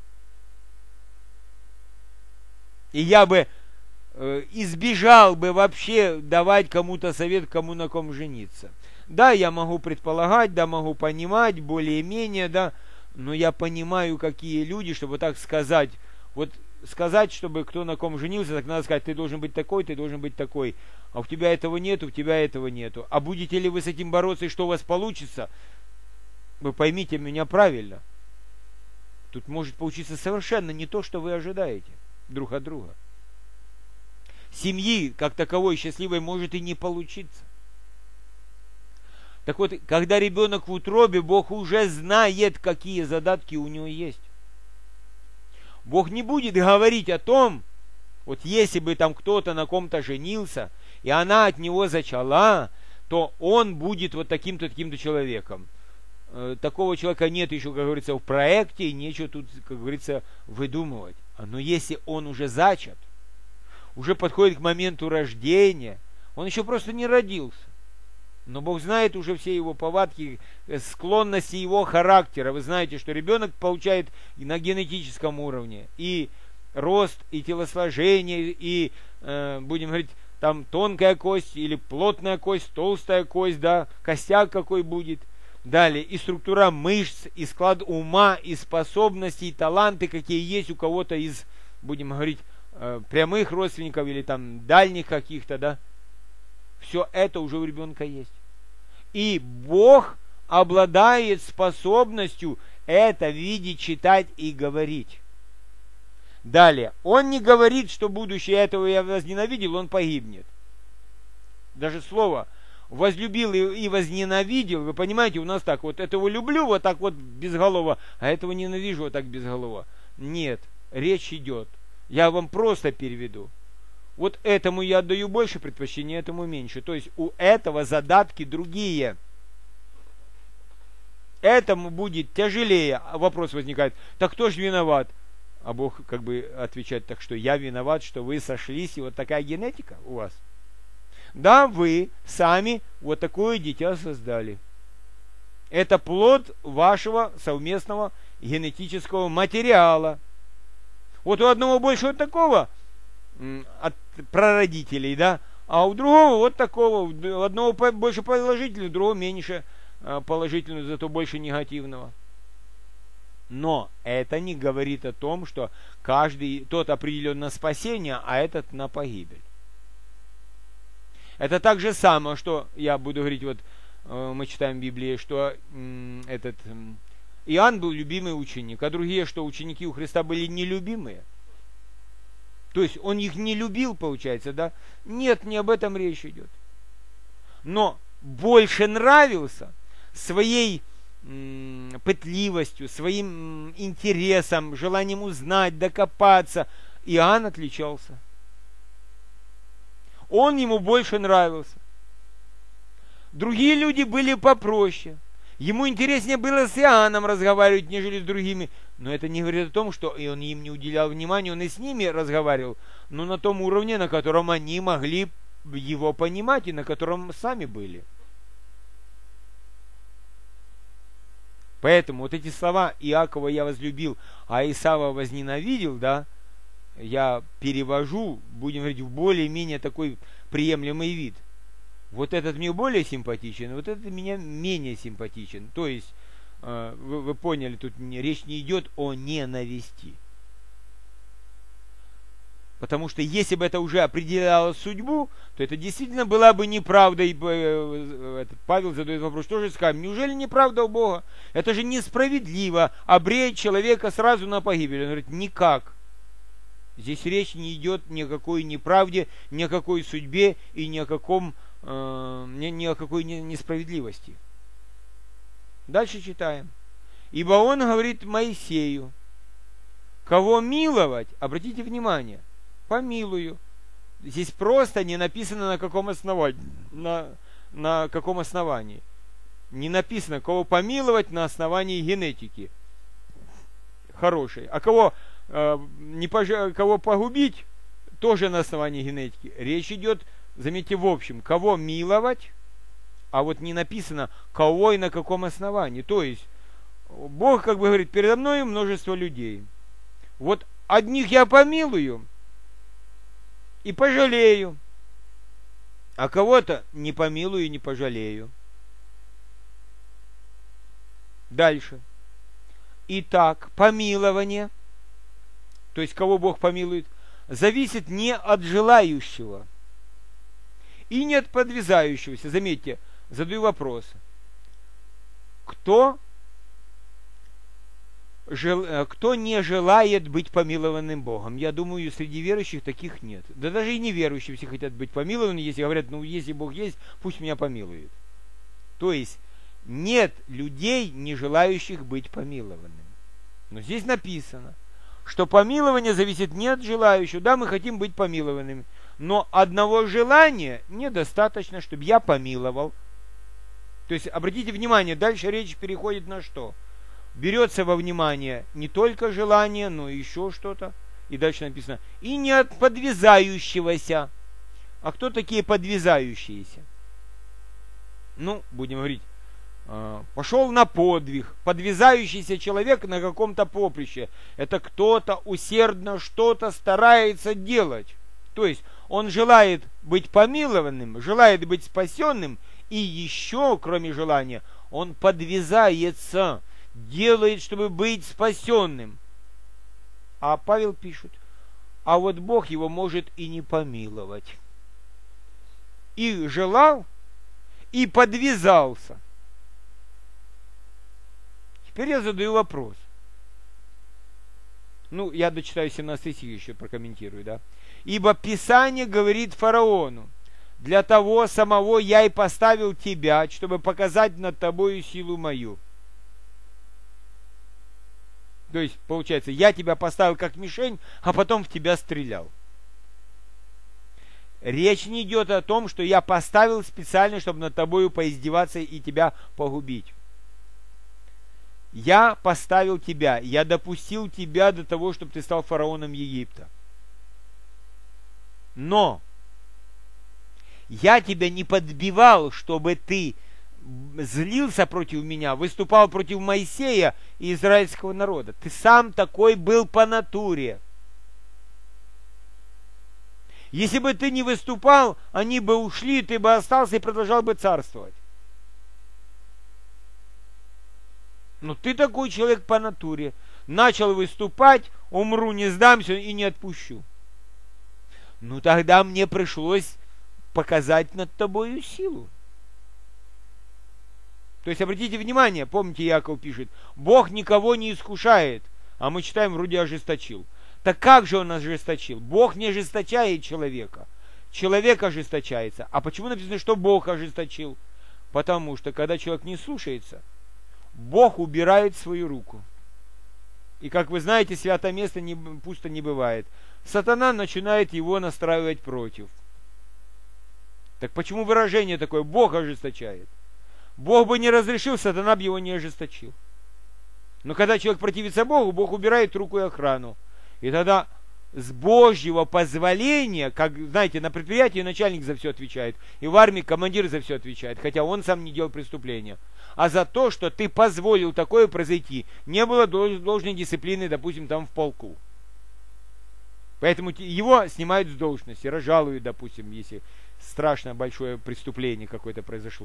И я бы избежал бы вообще давать кому-то совет, кому на ком жениться. Да, я могу предполагать, да, могу понимать, более-менее, да, но я понимаю, какие люди, чтобы так сказать, вот сказать, чтобы кто на ком женился, так надо сказать, ты должен быть такой, ты должен быть такой, а у тебя этого нету, у тебя этого нету. А будете ли вы с этим бороться и что у вас получится, вы поймите меня правильно. Тут может получиться совершенно не то, что вы ожидаете друг от друга. Семьи, как таковой, счастливой может и не получиться. Так вот, когда ребенок в утробе, Бог уже знает, какие задатки у него есть. Бог не будет говорить о том, вот если бы там кто-то на ком-то женился, и она от него зачала, то он будет вот таким-то, таким-то человеком. Такого человека нет еще, как говорится, в проекте, и нечего тут, как говорится, выдумывать. Но если он уже зачат, уже подходит к моменту рождения, он еще просто не родился. Но Бог знает уже все его повадки, склонности его характера. Вы знаете, что ребенок получает на генетическом уровне и рост, и телосложение, и, будем говорить, там тонкая кость или плотная кость, толстая кость, да, костяк какой будет. Далее, и структура мышц, и склад ума, и способности, и таланты, какие есть у кого-то из, будем говорить, прямых родственников или там дальних каких-то, да. Все это уже у ребенка есть. И Бог обладает способностью это видеть, читать и говорить. Далее, Он не говорит, что будущее этого я возненавидел, он погибнет. Даже слово возлюбил и возненавидел, вы понимаете, у нас так вот, этого люблю вот так вот безголово, а этого ненавижу вот так безголово. Нет, речь идет. Я вам просто переведу. Вот этому я отдаю больше предпочтения, этому меньше. То есть у этого задатки другие. Этому будет тяжелее. Вопрос возникает, так кто же виноват? А Бог как бы отвечает, так что я виноват, что вы сошлись, и вот такая генетика у вас. Да, вы сами вот такое дитя создали. Это плод вашего совместного генетического материала. Вот у одного больше вот такого от прародителей, да, а у другого вот такого, у одного больше положительного, у другого меньше положительного, зато больше негативного. Но это не говорит о том, что каждый, тот определен на спасение, а этот на погибель. Это так же самое, что я буду говорить, вот мы читаем в Библии, что этот Иоанн был любимый ученик, а другие, что ученики у Христа были нелюбимые. То есть он их не любил, получается, да? Нет, не об этом речь идет. Но больше нравился своей пытливостью, своим интересом, желанием узнать, докопаться. Иоанн отличался. Он ему больше нравился. Другие люди были попроще. Ему интереснее было с Иоанном разговаривать, нежели с другими. Но это не говорит о том, что и он им не уделял внимания, он и с ними разговаривал, но на том уровне, на котором они могли его понимать и на котором сами были. Поэтому вот эти слова «Иакова я возлюбил, а Исава возненавидел», да, я перевожу, будем говорить, в более-менее такой приемлемый вид. Вот этот мне более симпатичен, вот этот меня менее симпатичен. То есть, вы поняли, тут речь не идет о ненависти. Потому что если бы это уже определяло судьбу, то это действительно была бы неправда. И Павел задает вопрос, что же скажем, неужели неправда у Бога? Это же несправедливо обречь человека сразу на погибель. Он говорит, никак. Здесь речь не идет ни о какой неправде, ни о какой судьбе и ни о какой несправедливости. Дальше читаем. Ибо он говорит Моисею, кого миловать, обратите внимание, помилую. Здесь просто не написано на каком основании. На каком основании. Не написано, кого помиловать на основании генетики хорошей. А кого погубить, тоже на основании генетики. Речь идет, заметьте, в общем, кого миловать, а вот не написано, кого и на каком основании. То есть, Бог как бы говорит, передо мной множество людей. Вот одних я помилую и пожалею, а кого-то не помилую и не пожалею. Дальше. Итак, помилование, то есть кого Бог помилует, зависит не от желающего и не от подвязающегося. Заметьте, задаю вопрос. Кто не желает быть помилованным Богом? Я думаю, среди верующих таких нет. Да даже и неверующие все хотят быть помилованы, если говорят, ну если Бог есть, пусть меня помилует. То есть нет людей, не желающих быть помилованным. Но здесь написано, что помилование зависит не от желающего. Да, мы хотим быть помилованными, но одного желания недостаточно, чтобы я помиловал. То есть, обратите внимание, дальше речь переходит на что? Берется во внимание не только желание, но и еще что-то. И дальше написано, и не от подвязающегося. А кто такие подвязающиеся? Ну, будем говорить, пошел на подвиг. Подвязающийся человек на каком-то поприще. Это кто-то усердно что-то старается делать. То есть, он желает быть помилованным, желает быть спасенным, и еще, кроме желания, он подвязается, делает, чтобы быть спасенным. А Павел пишет, а вот Бог его может и не помиловать. И желал, и подвязался. Теперь я задаю вопрос. Ну, я дочитаю 17 стих еще прокомментирую, да. Ибо Писание говорит фараону, для того самого я и поставил тебя, чтобы показать над тобою силу мою. То есть, получается, я тебя поставил как мишень, а потом в тебя стрелял. Речь не идет о том, что я поставил специально, чтобы над тобою поиздеваться и тебя погубить. Я поставил тебя, я допустил тебя до того, чтобы ты стал фараоном Египта. Но я тебя не подбивал, чтобы ты злился против меня, выступал против Моисея и израильского народа. Ты сам такой был по натуре. Если бы ты не выступал, они бы ушли, ты бы остался и продолжал бы царствовать. Но ты такой человек по натуре. Начал выступать, умру, не сдамся и не отпущу. Ну тогда мне пришлось показать над тобою силу. То есть, обратите внимание, помните, Иаков пишет, Бог никого не искушает, а мы читаем, вроде ожесточил. Так как же он ожесточил? Бог не ожесточает человека. Человек ожесточается. А почему написано, что Бог ожесточил? Потому что, когда человек не слушается, Бог убирает свою руку. И, как вы знаете, святое место пусто не бывает. Сатана начинает его настраивать против. Так почему выражение такое? Бог ожесточает. Бог бы не разрешил, сатана бы его не ожесточил. Но когда человек противится Богу, Бог убирает руку и охрану. И тогда с Божьего позволения, как, знаете, на предприятии начальник за все отвечает, и в армии командир за все отвечает, хотя он сам не делал преступления. А за то, что ты позволил такое произойти, не было должной дисциплины, допустим, там в полку. Поэтому его снимают с должности, разжалуют, допустим, если страшно большое преступление какое-то произошло.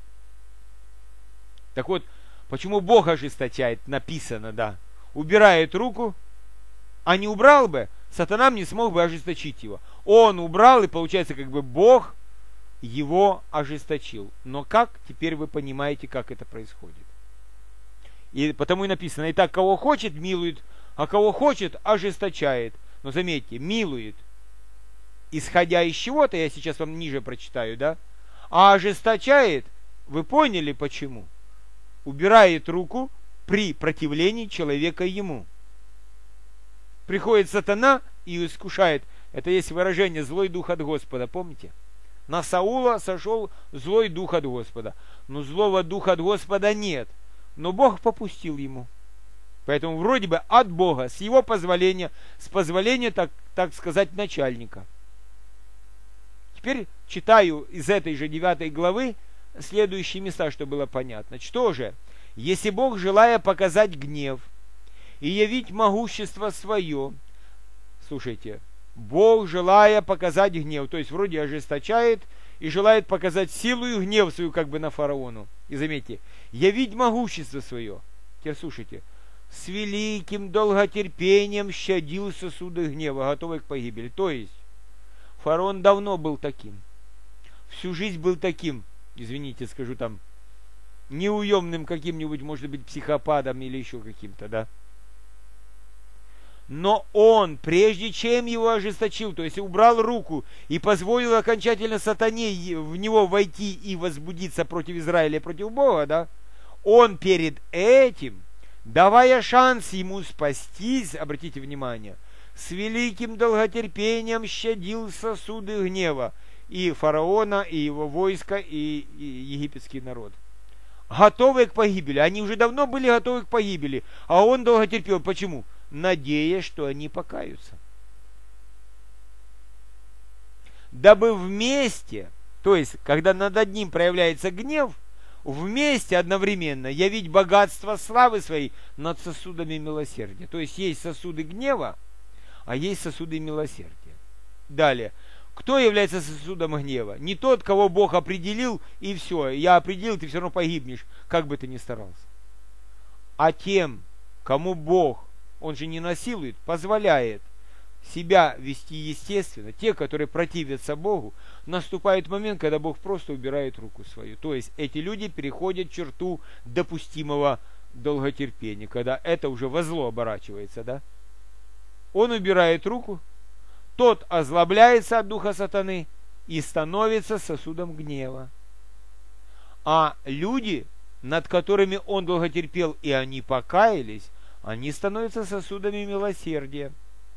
Так вот, почему Бог ожесточает, написано, да, убирает руку, а не убрал бы, сатана не смог бы ожесточить его. Он убрал, и получается, как бы Бог его ожесточил. Но как? Теперь вы понимаете, как это происходит. И потому и написано: «Итак, кого хочет, милует, а кого хочет, ожесточает». Но заметьте, милует, исходя из чего-то, я сейчас вам ниже прочитаю, да? А ожесточает, вы поняли почему? Убирает руку при противлении человека ему. Приходит сатана и искушает. Это есть выражение «злой дух от Господа», помните? На Саула сошел злой дух от Господа. Но злого духа от Господа нет. Но Бог попустил ему. Поэтому вроде бы от Бога, с его позволения, с позволения, так сказать, начальника. Теперь читаю из этой же 9 главы следующие места, чтобы было понятно. Что же? Если Бог, желая показать гнев и явить могущество свое, слушайте, Бог, желая показать гнев, то есть вроде ожесточает и желает показать силу и гнев свою как бы на фараону. И заметьте, явить могущество свое. Теперь слушайте. С великим долготерпением щадил сосуды гнева, готовый к погибели. То есть, фараон давно был таким. Всю жизнь был таким, извините, скажу там, неуемным каким-нибудь, может быть, психопатом или еще каким-то, да. Но он, прежде чем его ожесточил, то есть убрал руку и позволил окончательно сатане в него войти и возбудиться против Израиля, против Бога, да, он перед этим, давая шанс ему спастись, обратите внимание, с великим долготерпением щадил сосуды гнева и фараона, и его войска, и египетский народ. Готовые к погибели. Они уже давно были готовы к погибели, а он долго терпел. Почему? Надеясь, что они покаются. Дабы вместе, то есть, когда над одним проявляется гнев, вместе одновременно явить богатство славы своей над сосудами милосердия. То есть есть сосуды гнева, а есть сосуды милосердия. Далее. Кто является сосудом гнева? Не тот, кого Бог определил, и все, я определил, ты все равно погибнешь, как бы ты ни старался. А тем, кому Бог, он же не насилует, позволяет себя вести естественно, те, которые противятся Богу, наступает момент, когда Бог просто убирает руку свою. То есть эти люди переходят черту допустимого долготерпения, когда это уже во зло оборачивается, да? Он убирает руку, тот озлобляется от духа сатаны и становится сосудом гнева. А люди, над которыми он долготерпел, и они покаялись, они становятся сосудами милосердия.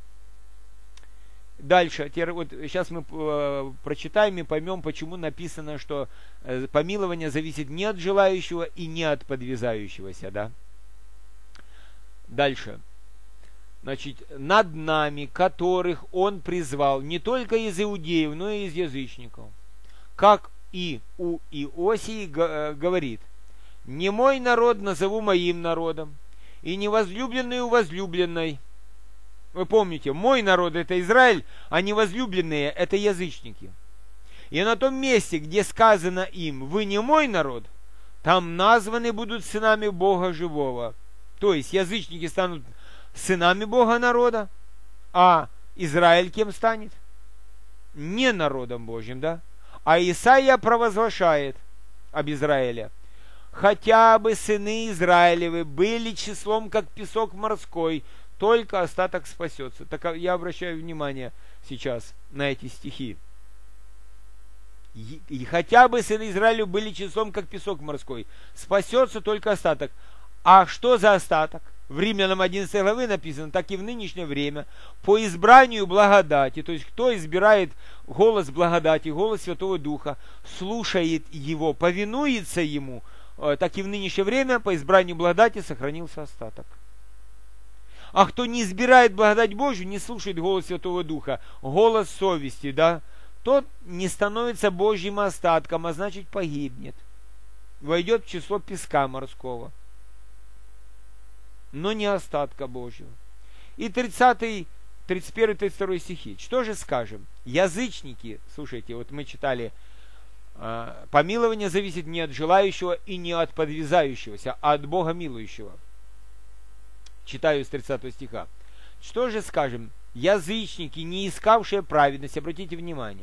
Дальше, теперь вот сейчас мы прочитаем и поймем, почему написано, что помилование зависит не от желающего и не от подвязающегося, да? Дальше. Значит, над нами, которых он призвал, не только из иудеев, но и из язычников. Как и у Иосии говорит: «Не мой народ назову моим народом, и не возлюбленный у возлюбленной». Вы помните, мой народ это Израиль, а не возлюбленные это язычники. И на том месте, где сказано им: «Вы не мой народ», там названы будут сынами Бога живого. То есть язычники станут сынами Бога народа, а Израиль кем станет? Не народом Божьим, да? А Исаия провозглашает об Израиле: «Хотя бы сыны Израилевы были числом, как песок морской, только остаток спасется». Так я обращаю внимание сейчас на эти стихи. И хотя бы сыны Израилю были числом, как песок морской, спасется только остаток. А что за остаток? В Римлянам 11 главы написано: так и в нынешнее время по избранию благодати, то есть кто избирает голос благодати, голос Святого Духа, слушает его, повинуется ему, так и в нынешнее время по избранию благодати сохранился остаток. А кто не избирает благодать Божью, не слушает голос Святого Духа, голос совести, да, тот не становится Божьим остатком, а значит погибнет. Войдет в число песка морского, но не остатка Божьего. И 30, 31, 32 стихи. Что же скажем? Язычники, слушайте, вот мы читали, помилование зависит не от желающего и не от подвязающегося, а от Бога милующего. Читаю с 30 стиха. Что же скажем? Язычники, не искавшие праведность, обратите внимание.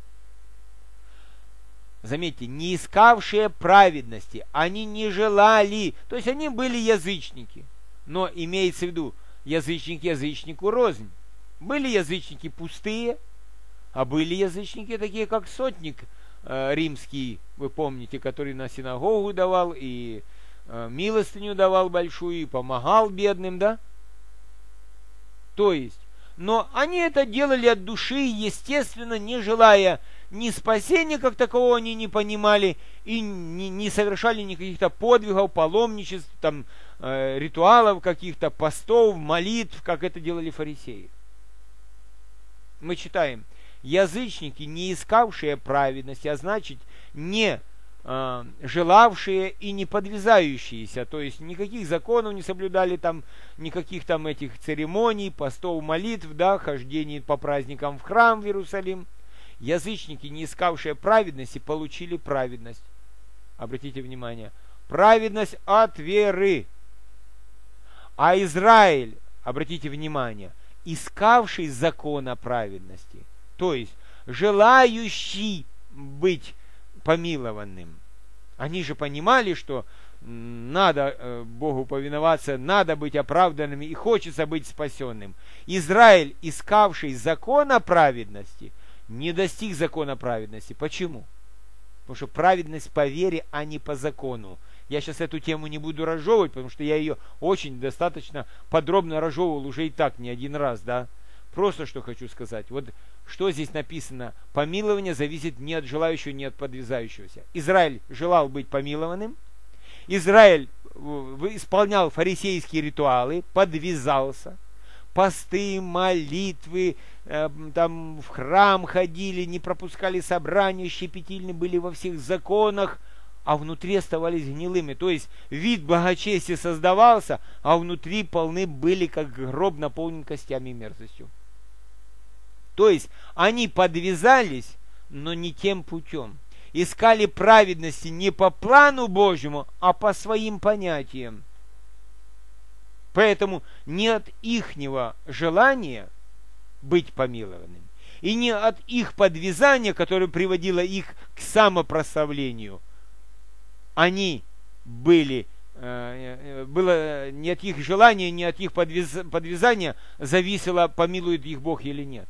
Заметьте, не искавшие праведности, они не желали, то есть они были язычники, но имеется в виду, язычник язычнику рознь. Были язычники пустые, а были язычники такие, как сотник римский, вы помните, который на синагогу давал и милостыню давал большую, и помогал бедным, да? То есть, но они это делали от души, естественно, не желая ни спасения как такового, они не понимали, и не совершали никаких-то подвигов, паломничеств, там, ритуалов каких-то, постов, молитв, как это делали фарисеи. Мы читаем, язычники, не искавшие праведности, а значит, не желавшие и не подвязающиеся, то есть никаких законов не соблюдали, там, никаких там этих церемоний, постов, молитв, да, хождений по праздникам в храм в Иерусалим. Язычники, не искавшие праведности, получили праведность. Обратите внимание, праведность от веры. А Израиль, обратите внимание, искавший закона праведности, то есть желающий быть помилованным. Они же понимали, что надо Богу повиноваться, надо быть оправданным и хочется быть спасенным. Израиль, искавший закона праведности, не достиг закона праведности. Почему? Потому что праведность по вере, а не по закону. Я сейчас эту тему не буду разжевывать, потому что я ее очень достаточно подробно разжевывал уже и так не один раз, да. Просто что хочу сказать. Вот что здесь написано. Помилование зависит не от желающего, не от подвязающегося. Израиль желал быть помилованным. Израиль исполнял фарисейские ритуалы, подвязался. Посты, молитвы, там в храм ходили, не пропускали собрания, щепетильны были во всех законах, а внутри оставались гнилыми. То есть вид благочестия создавался, а внутри полны были, как гроб, наполнен костями и мерзостью. То есть они подвязались, но не тем путем. Искали праведности не по плану Божьему, а по своим понятиям. Поэтому не от ихнего желания быть помилованным, и не от их подвязания, которое приводило их к самопрославлению, они были, было не от их желания, не от их подвязания зависело, помилует их Бог или нет.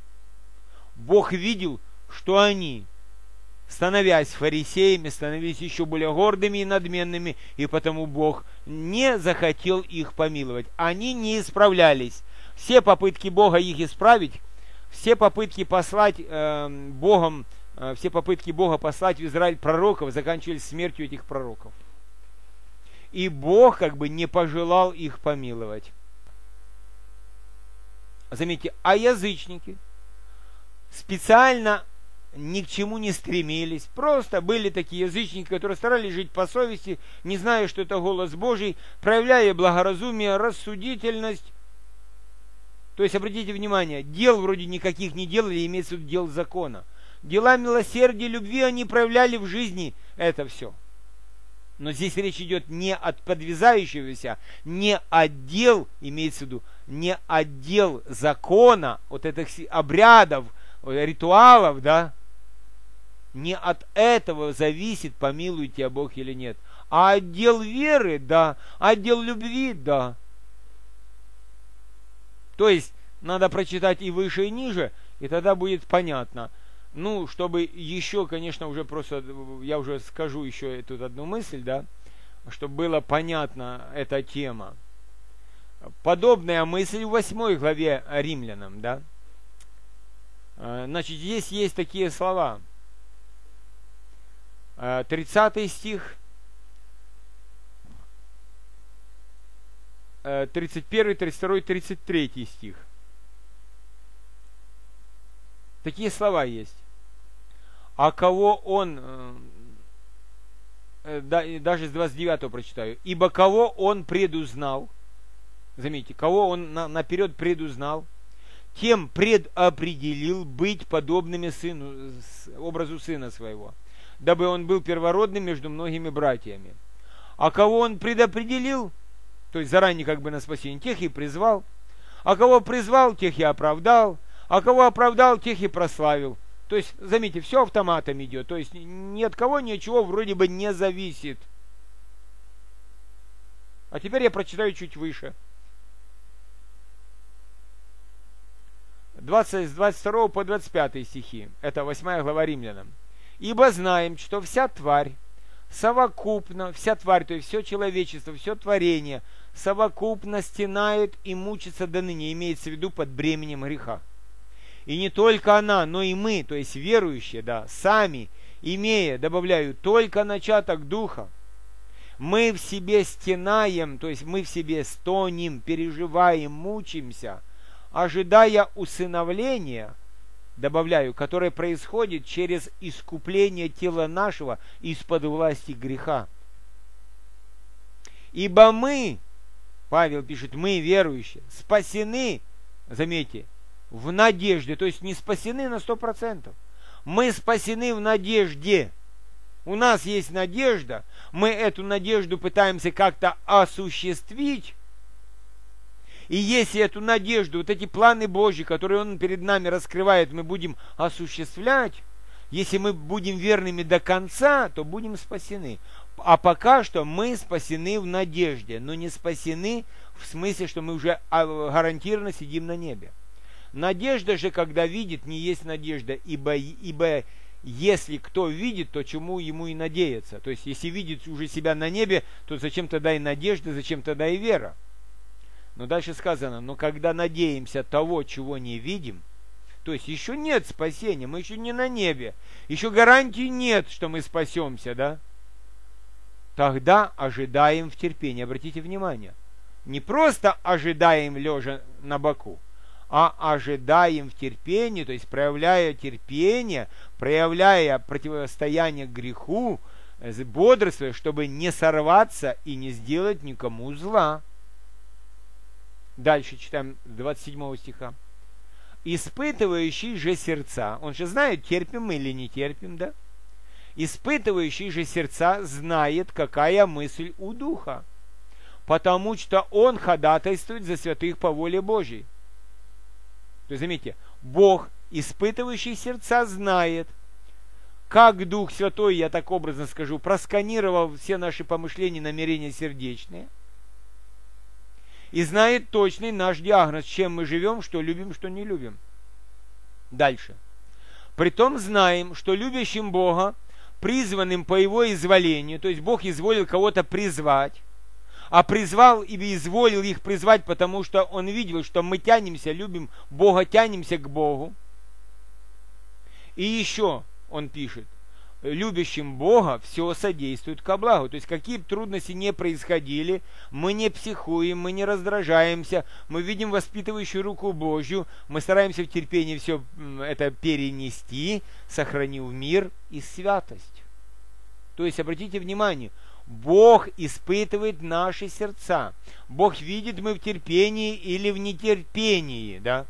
Бог видел, что они, становясь фарисеями, становились еще более гордыми и надменными, и потому Бог не захотел их помиловать. Они не исправлялись. Все попытки Бога их исправить, все попытки послать Богом, все попытки Бога послать в Израиль пророков заканчивались смертью этих пророков. И Бог как бы не пожелал их помиловать. Заметьте, а язычники специально ни к чему не стремились. Просто были такие язычники, которые старались жить по совести, не зная, что это голос Божий, проявляя благоразумие, рассудительность. То есть, обратите внимание, дел вроде никаких не делали, имеется в виду дел закона. Дела милосердия, любви они проявляли в жизни, это все. Но здесь речь идет не от подвязающегося, не отдел, имеется в виду, не отдел закона, вот этих обрядов, ритуалов, да, не от этого зависит, помилует тебя Бог или нет, а отдел веры, да, отдел любви, да. То есть, надо прочитать и выше, и ниже, и тогда будет понятно. Ну, чтобы еще, конечно, уже просто, я уже скажу еще тут одну мысль, да, чтобы было понятна эта тема. Подобная мысль в 8 главе Римлянам, да. Значит, здесь есть такие слова. 30 стих. 31, 32, 33 стих. Такие слова есть. А кого он, даже с 29 прочитаю, ибо кого он предузнал, заметьте, кого он наперед предузнал, тем предопределил быть подобными сыну, образу сына своего, дабы он был первородным между многими братьями. А кого он предопределил, то есть заранее как бы на спасение, тех и призвал. А кого призвал, тех и оправдал. А кого оправдал, тех и прославил. То есть, заметьте, все автоматом идет. То есть ни от кого ничего вроде бы не зависит. А теперь я прочитаю чуть выше. С 22 по 25 стихи. Это 8 глава Римлянам. «Ибо знаем, что вся тварь совокупно, вся тварь, то есть все человечество, все творение, совокупно стенает и мучится до ныне», имеется в виду под бременем греха. И не только она, но и мы, то есть верующие, да, сами, имея, добавляю, только начаток Духа, мы в себе стенаем, то есть мы в себе стонем, переживаем, мучимся, ожидая усыновления, добавляю, которое происходит через искупление тела нашего из-под власти греха. Ибо мы, Павел пишет, мы верующие, спасены, заметьте, в надежде, то есть не спасены на 100%. Мы спасены в надежде. У нас есть надежда, мы эту надежду пытаемся как-то осуществить. И если эту надежду, вот эти планы Божьи, которые Он перед нами раскрывает, мы будем осуществлять, если мы будем верными до конца, то будем спасены. А пока что мы спасены в надежде, но не спасены в смысле, что мы уже гарантированно сидим на небе. Надежда же, когда видит, не есть надежда, ибо если кто видит, то чему ему и надеяться. То есть, если видит уже себя на небе, то зачем тогда и надежда, зачем тогда и вера? Но дальше сказано, но когда надеемся того, чего не видим, то есть еще нет спасения, мы еще не на небе, еще гарантии нет, что мы спасемся, да? Тогда ожидаем в терпении. Обратите внимание, не просто ожидаем лежа на боку, а ожидаем в терпении, то есть проявляя терпение, проявляя противостояние греху, бодрствуя, чтобы не сорваться и не сделать никому зла. Дальше читаем 27 стиха. «Испытывающий же сердца», он же знает, терпим мы или не терпим, да? «Испытывающий же сердца знает, какая мысль у Духа, потому что он ходатайствует за святых по воле Божьей». То есть, заметьте, Бог, испытывающий сердца, знает, как Дух Святой, я так образно скажу, просканировал все наши помышления, намерения сердечные, и знает точный наш диагноз, чем мы живем, что любим, что не любим. Дальше. «Притом знаем, что любящим Бога, призванным по Его изволению», то есть Бог изволил кого-то призвать, а призвал и изволил их призвать, потому что Он видел, что мы тянемся, любим Бога, тянемся к Богу. И еще Он пишет, любящим Бога все содействует ко благу. То есть, какие бы трудности не происходили, мы не психуем, мы не раздражаемся, мы видим воспитывающую руку Божью, мы стараемся в терпении все это перенести, сохранив мир и святость. То есть, обратите внимание, Бог испытывает наши сердца. Бог видит, мы в терпении или в нетерпении, да?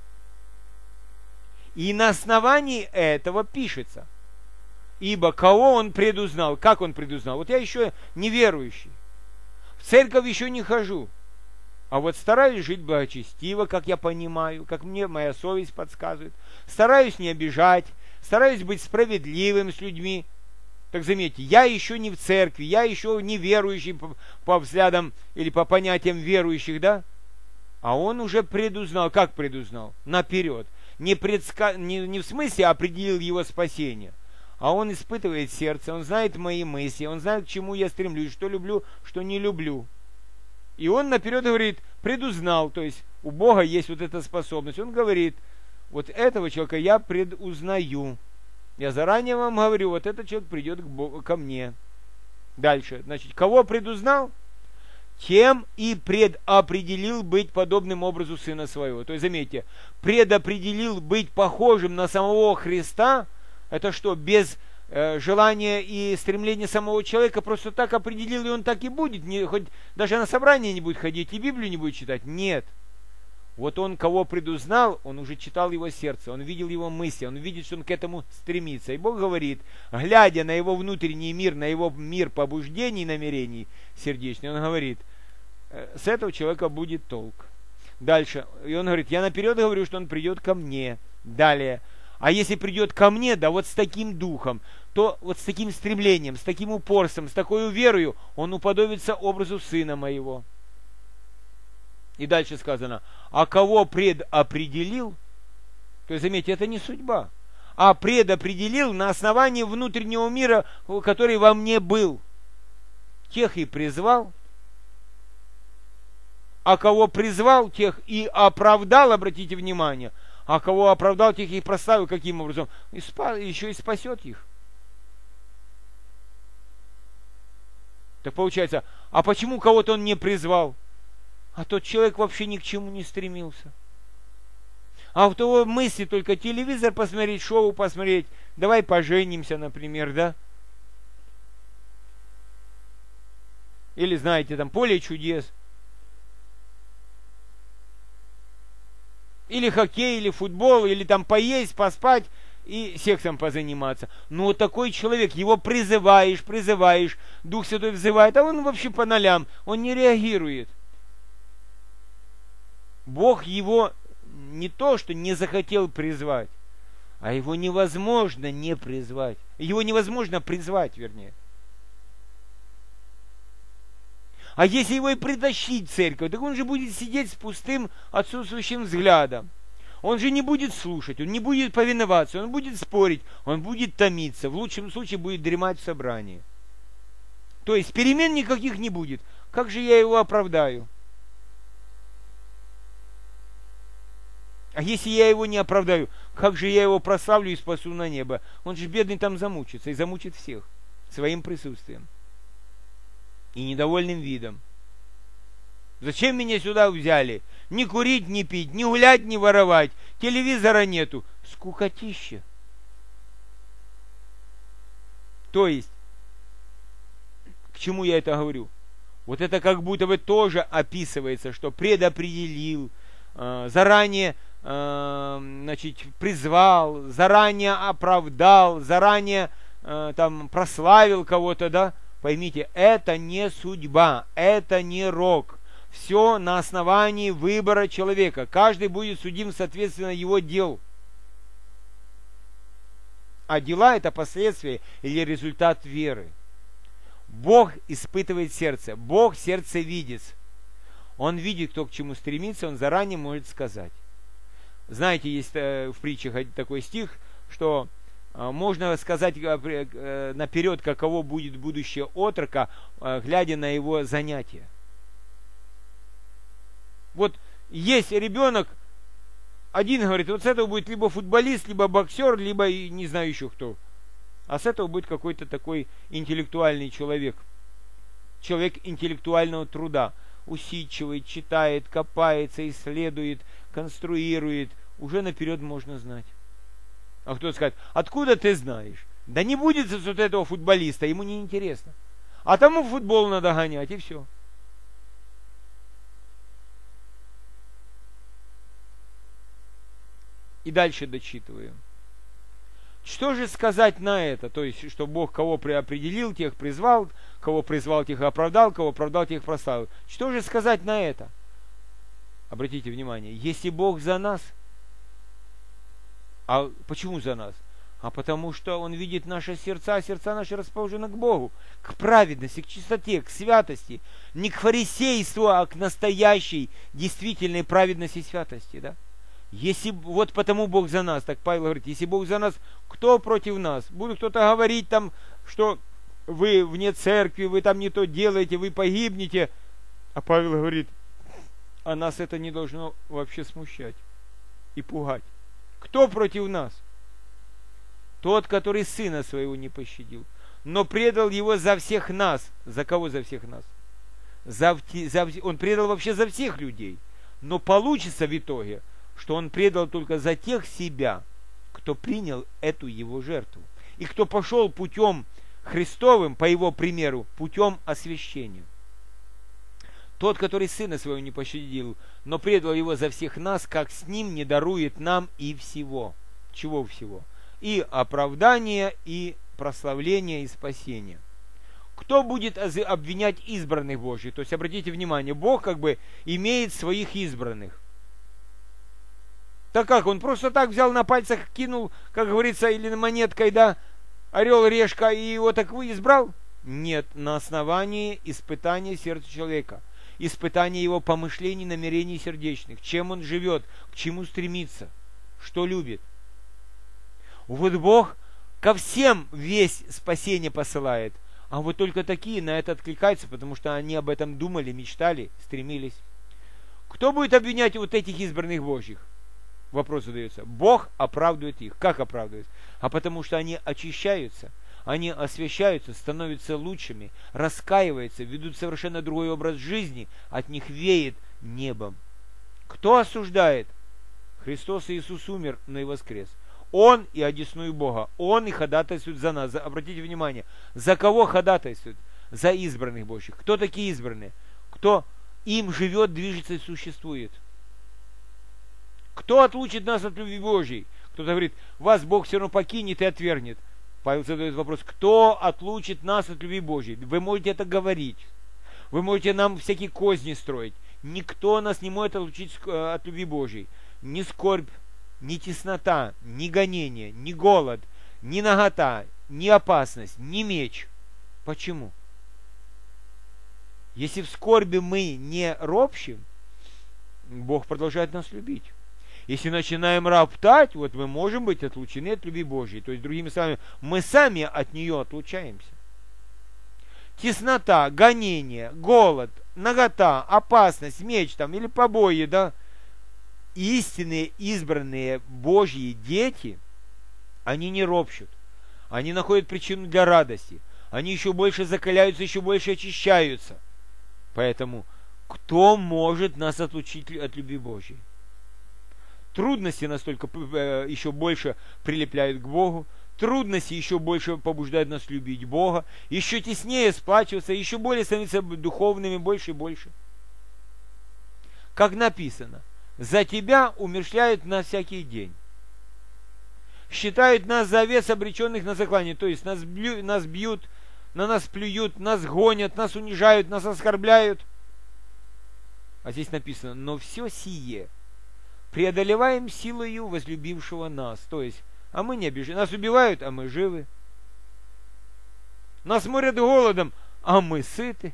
И на основании этого пишется. Ибо кого Он предузнал? Как Он предузнал? Вот я еще неверующий. В церковь еще не хожу. А вот стараюсь жить благочестиво, как я понимаю, как мне моя совесть подсказывает. Стараюсь не обижать, стараюсь быть справедливым с людьми. Так заметьте, я еще не в церкви, я еще не верующий по взглядам или по понятиям верующих, да? А Он уже предузнал. Как предузнал? Наперед. Не в смысле определил его спасение, а Он испытывает сердце, Он знает мои мысли, Он знает, к чему я стремлюсь, что люблю, что не люблю. И Он наперед говорит, предузнал, то есть у Бога есть вот эта способность. Он говорит, вот этого человека я предузнаю. Я заранее вам говорю, вот этот человек придет ко мне. Дальше, значит, кого предузнал? тем и предопределил быть подобным образу Сына Своего. То есть, заметьте, предопределил быть похожим на самого Христа, это что, без желания и стремления самого человека, просто так определил, и он так и будет, хоть даже на собрание не будет ходить, и Библию не будет читать. Нет. Вот он, кого предузнал, он уже читал его сердце, он видел его мысли, он видит, что он к этому стремится. И Бог говорит, глядя на его внутренний мир, на его мир побуждений и намерений сердечных, он говорит, с этого человека будет толк. Дальше, и он говорит, я наперед говорю, что он придет ко мне. Далее, а если придет ко мне, да вот с таким духом, то вот с таким стремлением, с таким упорством, с такой верою, он уподобится образу Сына Моего. И дальше сказано, а кого предопределил, то есть, заметьте, это не судьба, а предопределил на основании внутреннего мира, который во мне был. Тех и призвал, а кого призвал, тех и оправдал, обратите внимание, а кого оправдал, тех и прославил. Каким образом? Еще и спасет их. Так получается, а почему кого-то он не призвал? А тот человек вообще ни к чему не стремился. А у того мысли только телевизор посмотреть, шоу посмотреть. Давай поженимся, например, да? Или, знаете, там, поле чудес. Или хоккей, или футбол, или там поесть, поспать и сексом позаниматься. Но вот такой человек, его призываешь, Дух Святой взывает, а он вообще по нолям, он не реагирует. Бог его не то, что не захотел призвать, а его невозможно не призвать. Его невозможно призвать, вернее. А если его и притащить в церковь, так он же будет сидеть с пустым, отсутствующим взглядом. Он же не будет слушать, он не будет повиноваться, он будет спорить, он будет томиться, в лучшем случае будет дремать в собрании. То есть перемен никаких не будет. Как же я его оправдаю? А если я его не оправдаю, как же я его прославлю и спасу на небо? Он же бедный там замучится и замучит всех своим присутствием и недовольным видом. Зачем меня сюда взяли? Ни курить, ни пить, ни гулять, ни воровать. Телевизора нету. Скукотища. То есть, к чему я это говорю? Вот это как будто бы тоже описывается, что предопределил, заранее призвал, заранее оправдал, заранее там прославил кого-то, да? Поймите, это не судьба, это не рок. Все на основании выбора человека. Каждый будет судим соответственно его дел. А дела это последствия или результат веры. Бог испытывает сердце. Бог сердце видит. Он видит, кто к чему стремится, он заранее может сказать. Знаете, есть в притчах такой стих, что можно сказать наперед, каково будет будущее отрока, глядя на его занятия. Вот есть ребенок, один говорит, вот с этого будет либо футболист, либо боксер, либо не знаю еще кто. А с этого будет какой-то такой интеллектуальный человек. Человек интеллектуального труда. Усидчивый, читает, копается, исследует, конструирует. Уже наперед можно знать. А кто скажет, откуда ты знаешь? Да не будет вот этого футболиста, ему не интересно. А тому футбол надо гонять, и все. И дальше дочитываю. Что же сказать на это? То есть, что Бог кого определил, тех призвал, кого призвал, тех оправдал, кого оправдал, тех прославил. Что же сказать на это? Обратите внимание, если Бог за нас, а почему за нас? А потому что Он видит наши сердца, а сердца наши расположены к Богу, к праведности, к чистоте, к святости, не к фарисейству, а к настоящей, действительной праведности и святости, да? Если вот потому Бог за нас, так Павел говорит, если Бог за нас, кто против нас? Будет кто-то говорить там, что вы вне церкви, вы там не то делаете, вы погибнете. А Павел говорит, а нас это не должно вообще смущать и пугать. Кто против нас? Тот, который Сына Своего не пощадил, но предал Его за всех нас. За кого за всех нас? он предал вообще за всех людей. Но получится в итоге, что он предал только за тех себя, кто принял эту его жертву. И кто пошел путем Христовым, по его примеру, путем освящения. Тот, который сына своего не пощадил, но предал его за всех нас, как с ним не дарует нам и всего. Чего всего? И оправдание, и прославление, и спасение. Кто будет обвинять избранных Божьих? То есть, обратите внимание, Бог как бы имеет своих избранных. Так как? Он просто так взял на пальцах, кинул, как говорится, или монеткой, да, орел, решка, и его так избрал? Нет, на основании испытания сердца человека. Испытание его помышлений, намерений сердечных. Чем он живет, к чему стремится, что любит. Вот Бог ко всем весь спасение посылает. А вот только такие на это откликаются, потому что они об этом думали, мечтали, стремились. Кто будет обвинять вот этих избранных Божьих? Вопрос задается. Бог оправдывает их. Как оправдывает? А потому что они очищаются, они освящаются, становятся лучшими, раскаиваются, ведут совершенно другой образ жизни, от них веет небом. Кто осуждает? Христос Иисус умер, но и воскрес. Он и одесную Бога. Он и ходатайствует за нас. Обратите внимание, за кого ходатайствует? За избранных Божьих. Кто такие избранные? Кто им живет, движется и существует? Кто отлучит нас от любви Божьей? Кто-то говорит, вас Бог все равно покинет и отвергнет. Павел задает вопрос, кто отлучит нас от любви Божьей? Вы можете это говорить. Вы можете нам всякие козни строить. Никто нас не может отлучить от любви Божьей. Ни скорбь, ни теснота, ни гонение, ни голод, ни нагота, ни опасность, ни меч. Почему? Если в скорби мы не ропщим, Бог продолжает нас любить. Если начинаем роптать, вот мы можем быть отлучены от любви Божьей. То есть, другими словами, мы сами от нее отлучаемся. Теснота, гонение, голод, нагота, опасность, меч там, или побои, да. Истинные, избранные Божьи дети, они не ропщут. Они находят причину для радости. Они еще больше закаляются, еще больше очищаются. Поэтому, кто может нас отлучить от любви Божьей? Трудности настолько еще больше прилепляют к Богу, трудности еще больше побуждают нас любить Бога, еще теснее сплачиваться, еще более становиться духовными, больше и больше. Как написано, за тебя умерщвляют на всякий день. Считают нас за овец, обреченных на заклание, то есть нас бьют, на нас плюют, нас гонят, нас унижают, нас оскорбляют. А здесь написано, но все сие преодолеваем силою возлюбившего нас. То есть, а мы не обижаем. Нас убивают, а мы живы. Нас морят голодом, а мы сыты.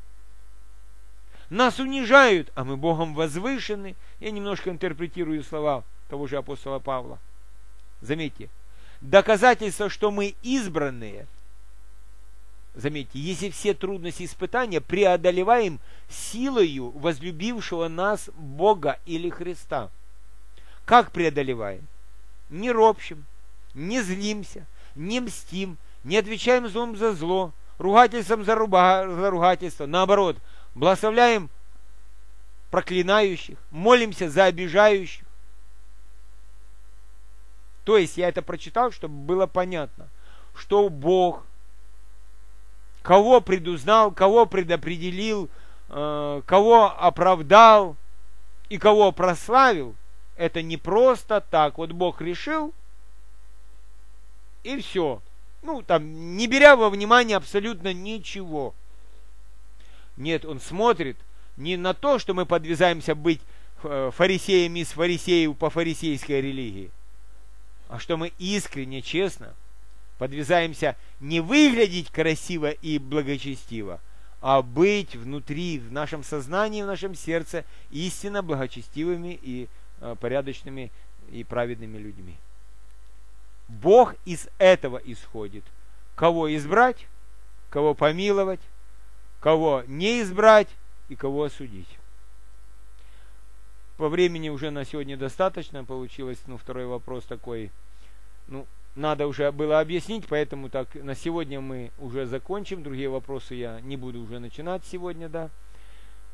Нас унижают, а мы Богом возвышены. Я немножко интерпретирую слова того же апостола Павла. Заметьте, доказательство, что мы избранные. Заметьте, если все трудности и испытания преодолеваем силою возлюбившего нас Бога или Христа. Как преодолеваем? Не ропщим, не злимся, не мстим, не отвечаем злом за зло, ругательством за ругательство. Наоборот, благословляем проклинающих, молимся за обижающих. То есть я это прочитал, чтобы было понятно, что Бог кого предузнал, кого предопределил, кого оправдал и кого прославил, это не просто так. Вот Бог решил, и все. Ну, там, не беря во внимание абсолютно ничего. Нет, Он смотрит не на то, что мы подвязаемся быть фарисеями из фарисеев по фарисейской религии, а что мы искренне, честно подвязаемся не выглядеть красиво и благочестиво, а быть внутри, в нашем сознании, в нашем сердце истинно благочестивыми и порядочными и праведными людьми. Бог из этого исходит. Кого избрать, кого помиловать, кого не избрать и кого осудить. По времени уже на сегодня достаточно. Получилось, второй вопрос такой, надо уже было объяснить, поэтому так на сегодня мы уже закончим. Другие вопросы я не буду уже начинать сегодня, да.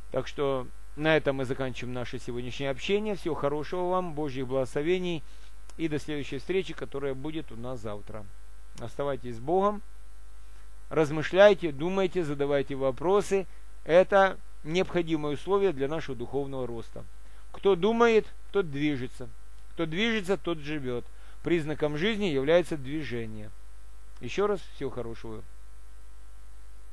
Так что на этом мы заканчиваем наше сегодняшнее общение. Всего хорошего вам, Божьих благословений и до следующей встречи, которая будет у нас завтра. Оставайтесь с Богом, размышляйте, думайте, задавайте вопросы. Это необходимое условие для нашего духовного роста. Кто думает, тот движется. Кто движется, тот живет. Признаком жизни является движение. Еще раз всего хорошего.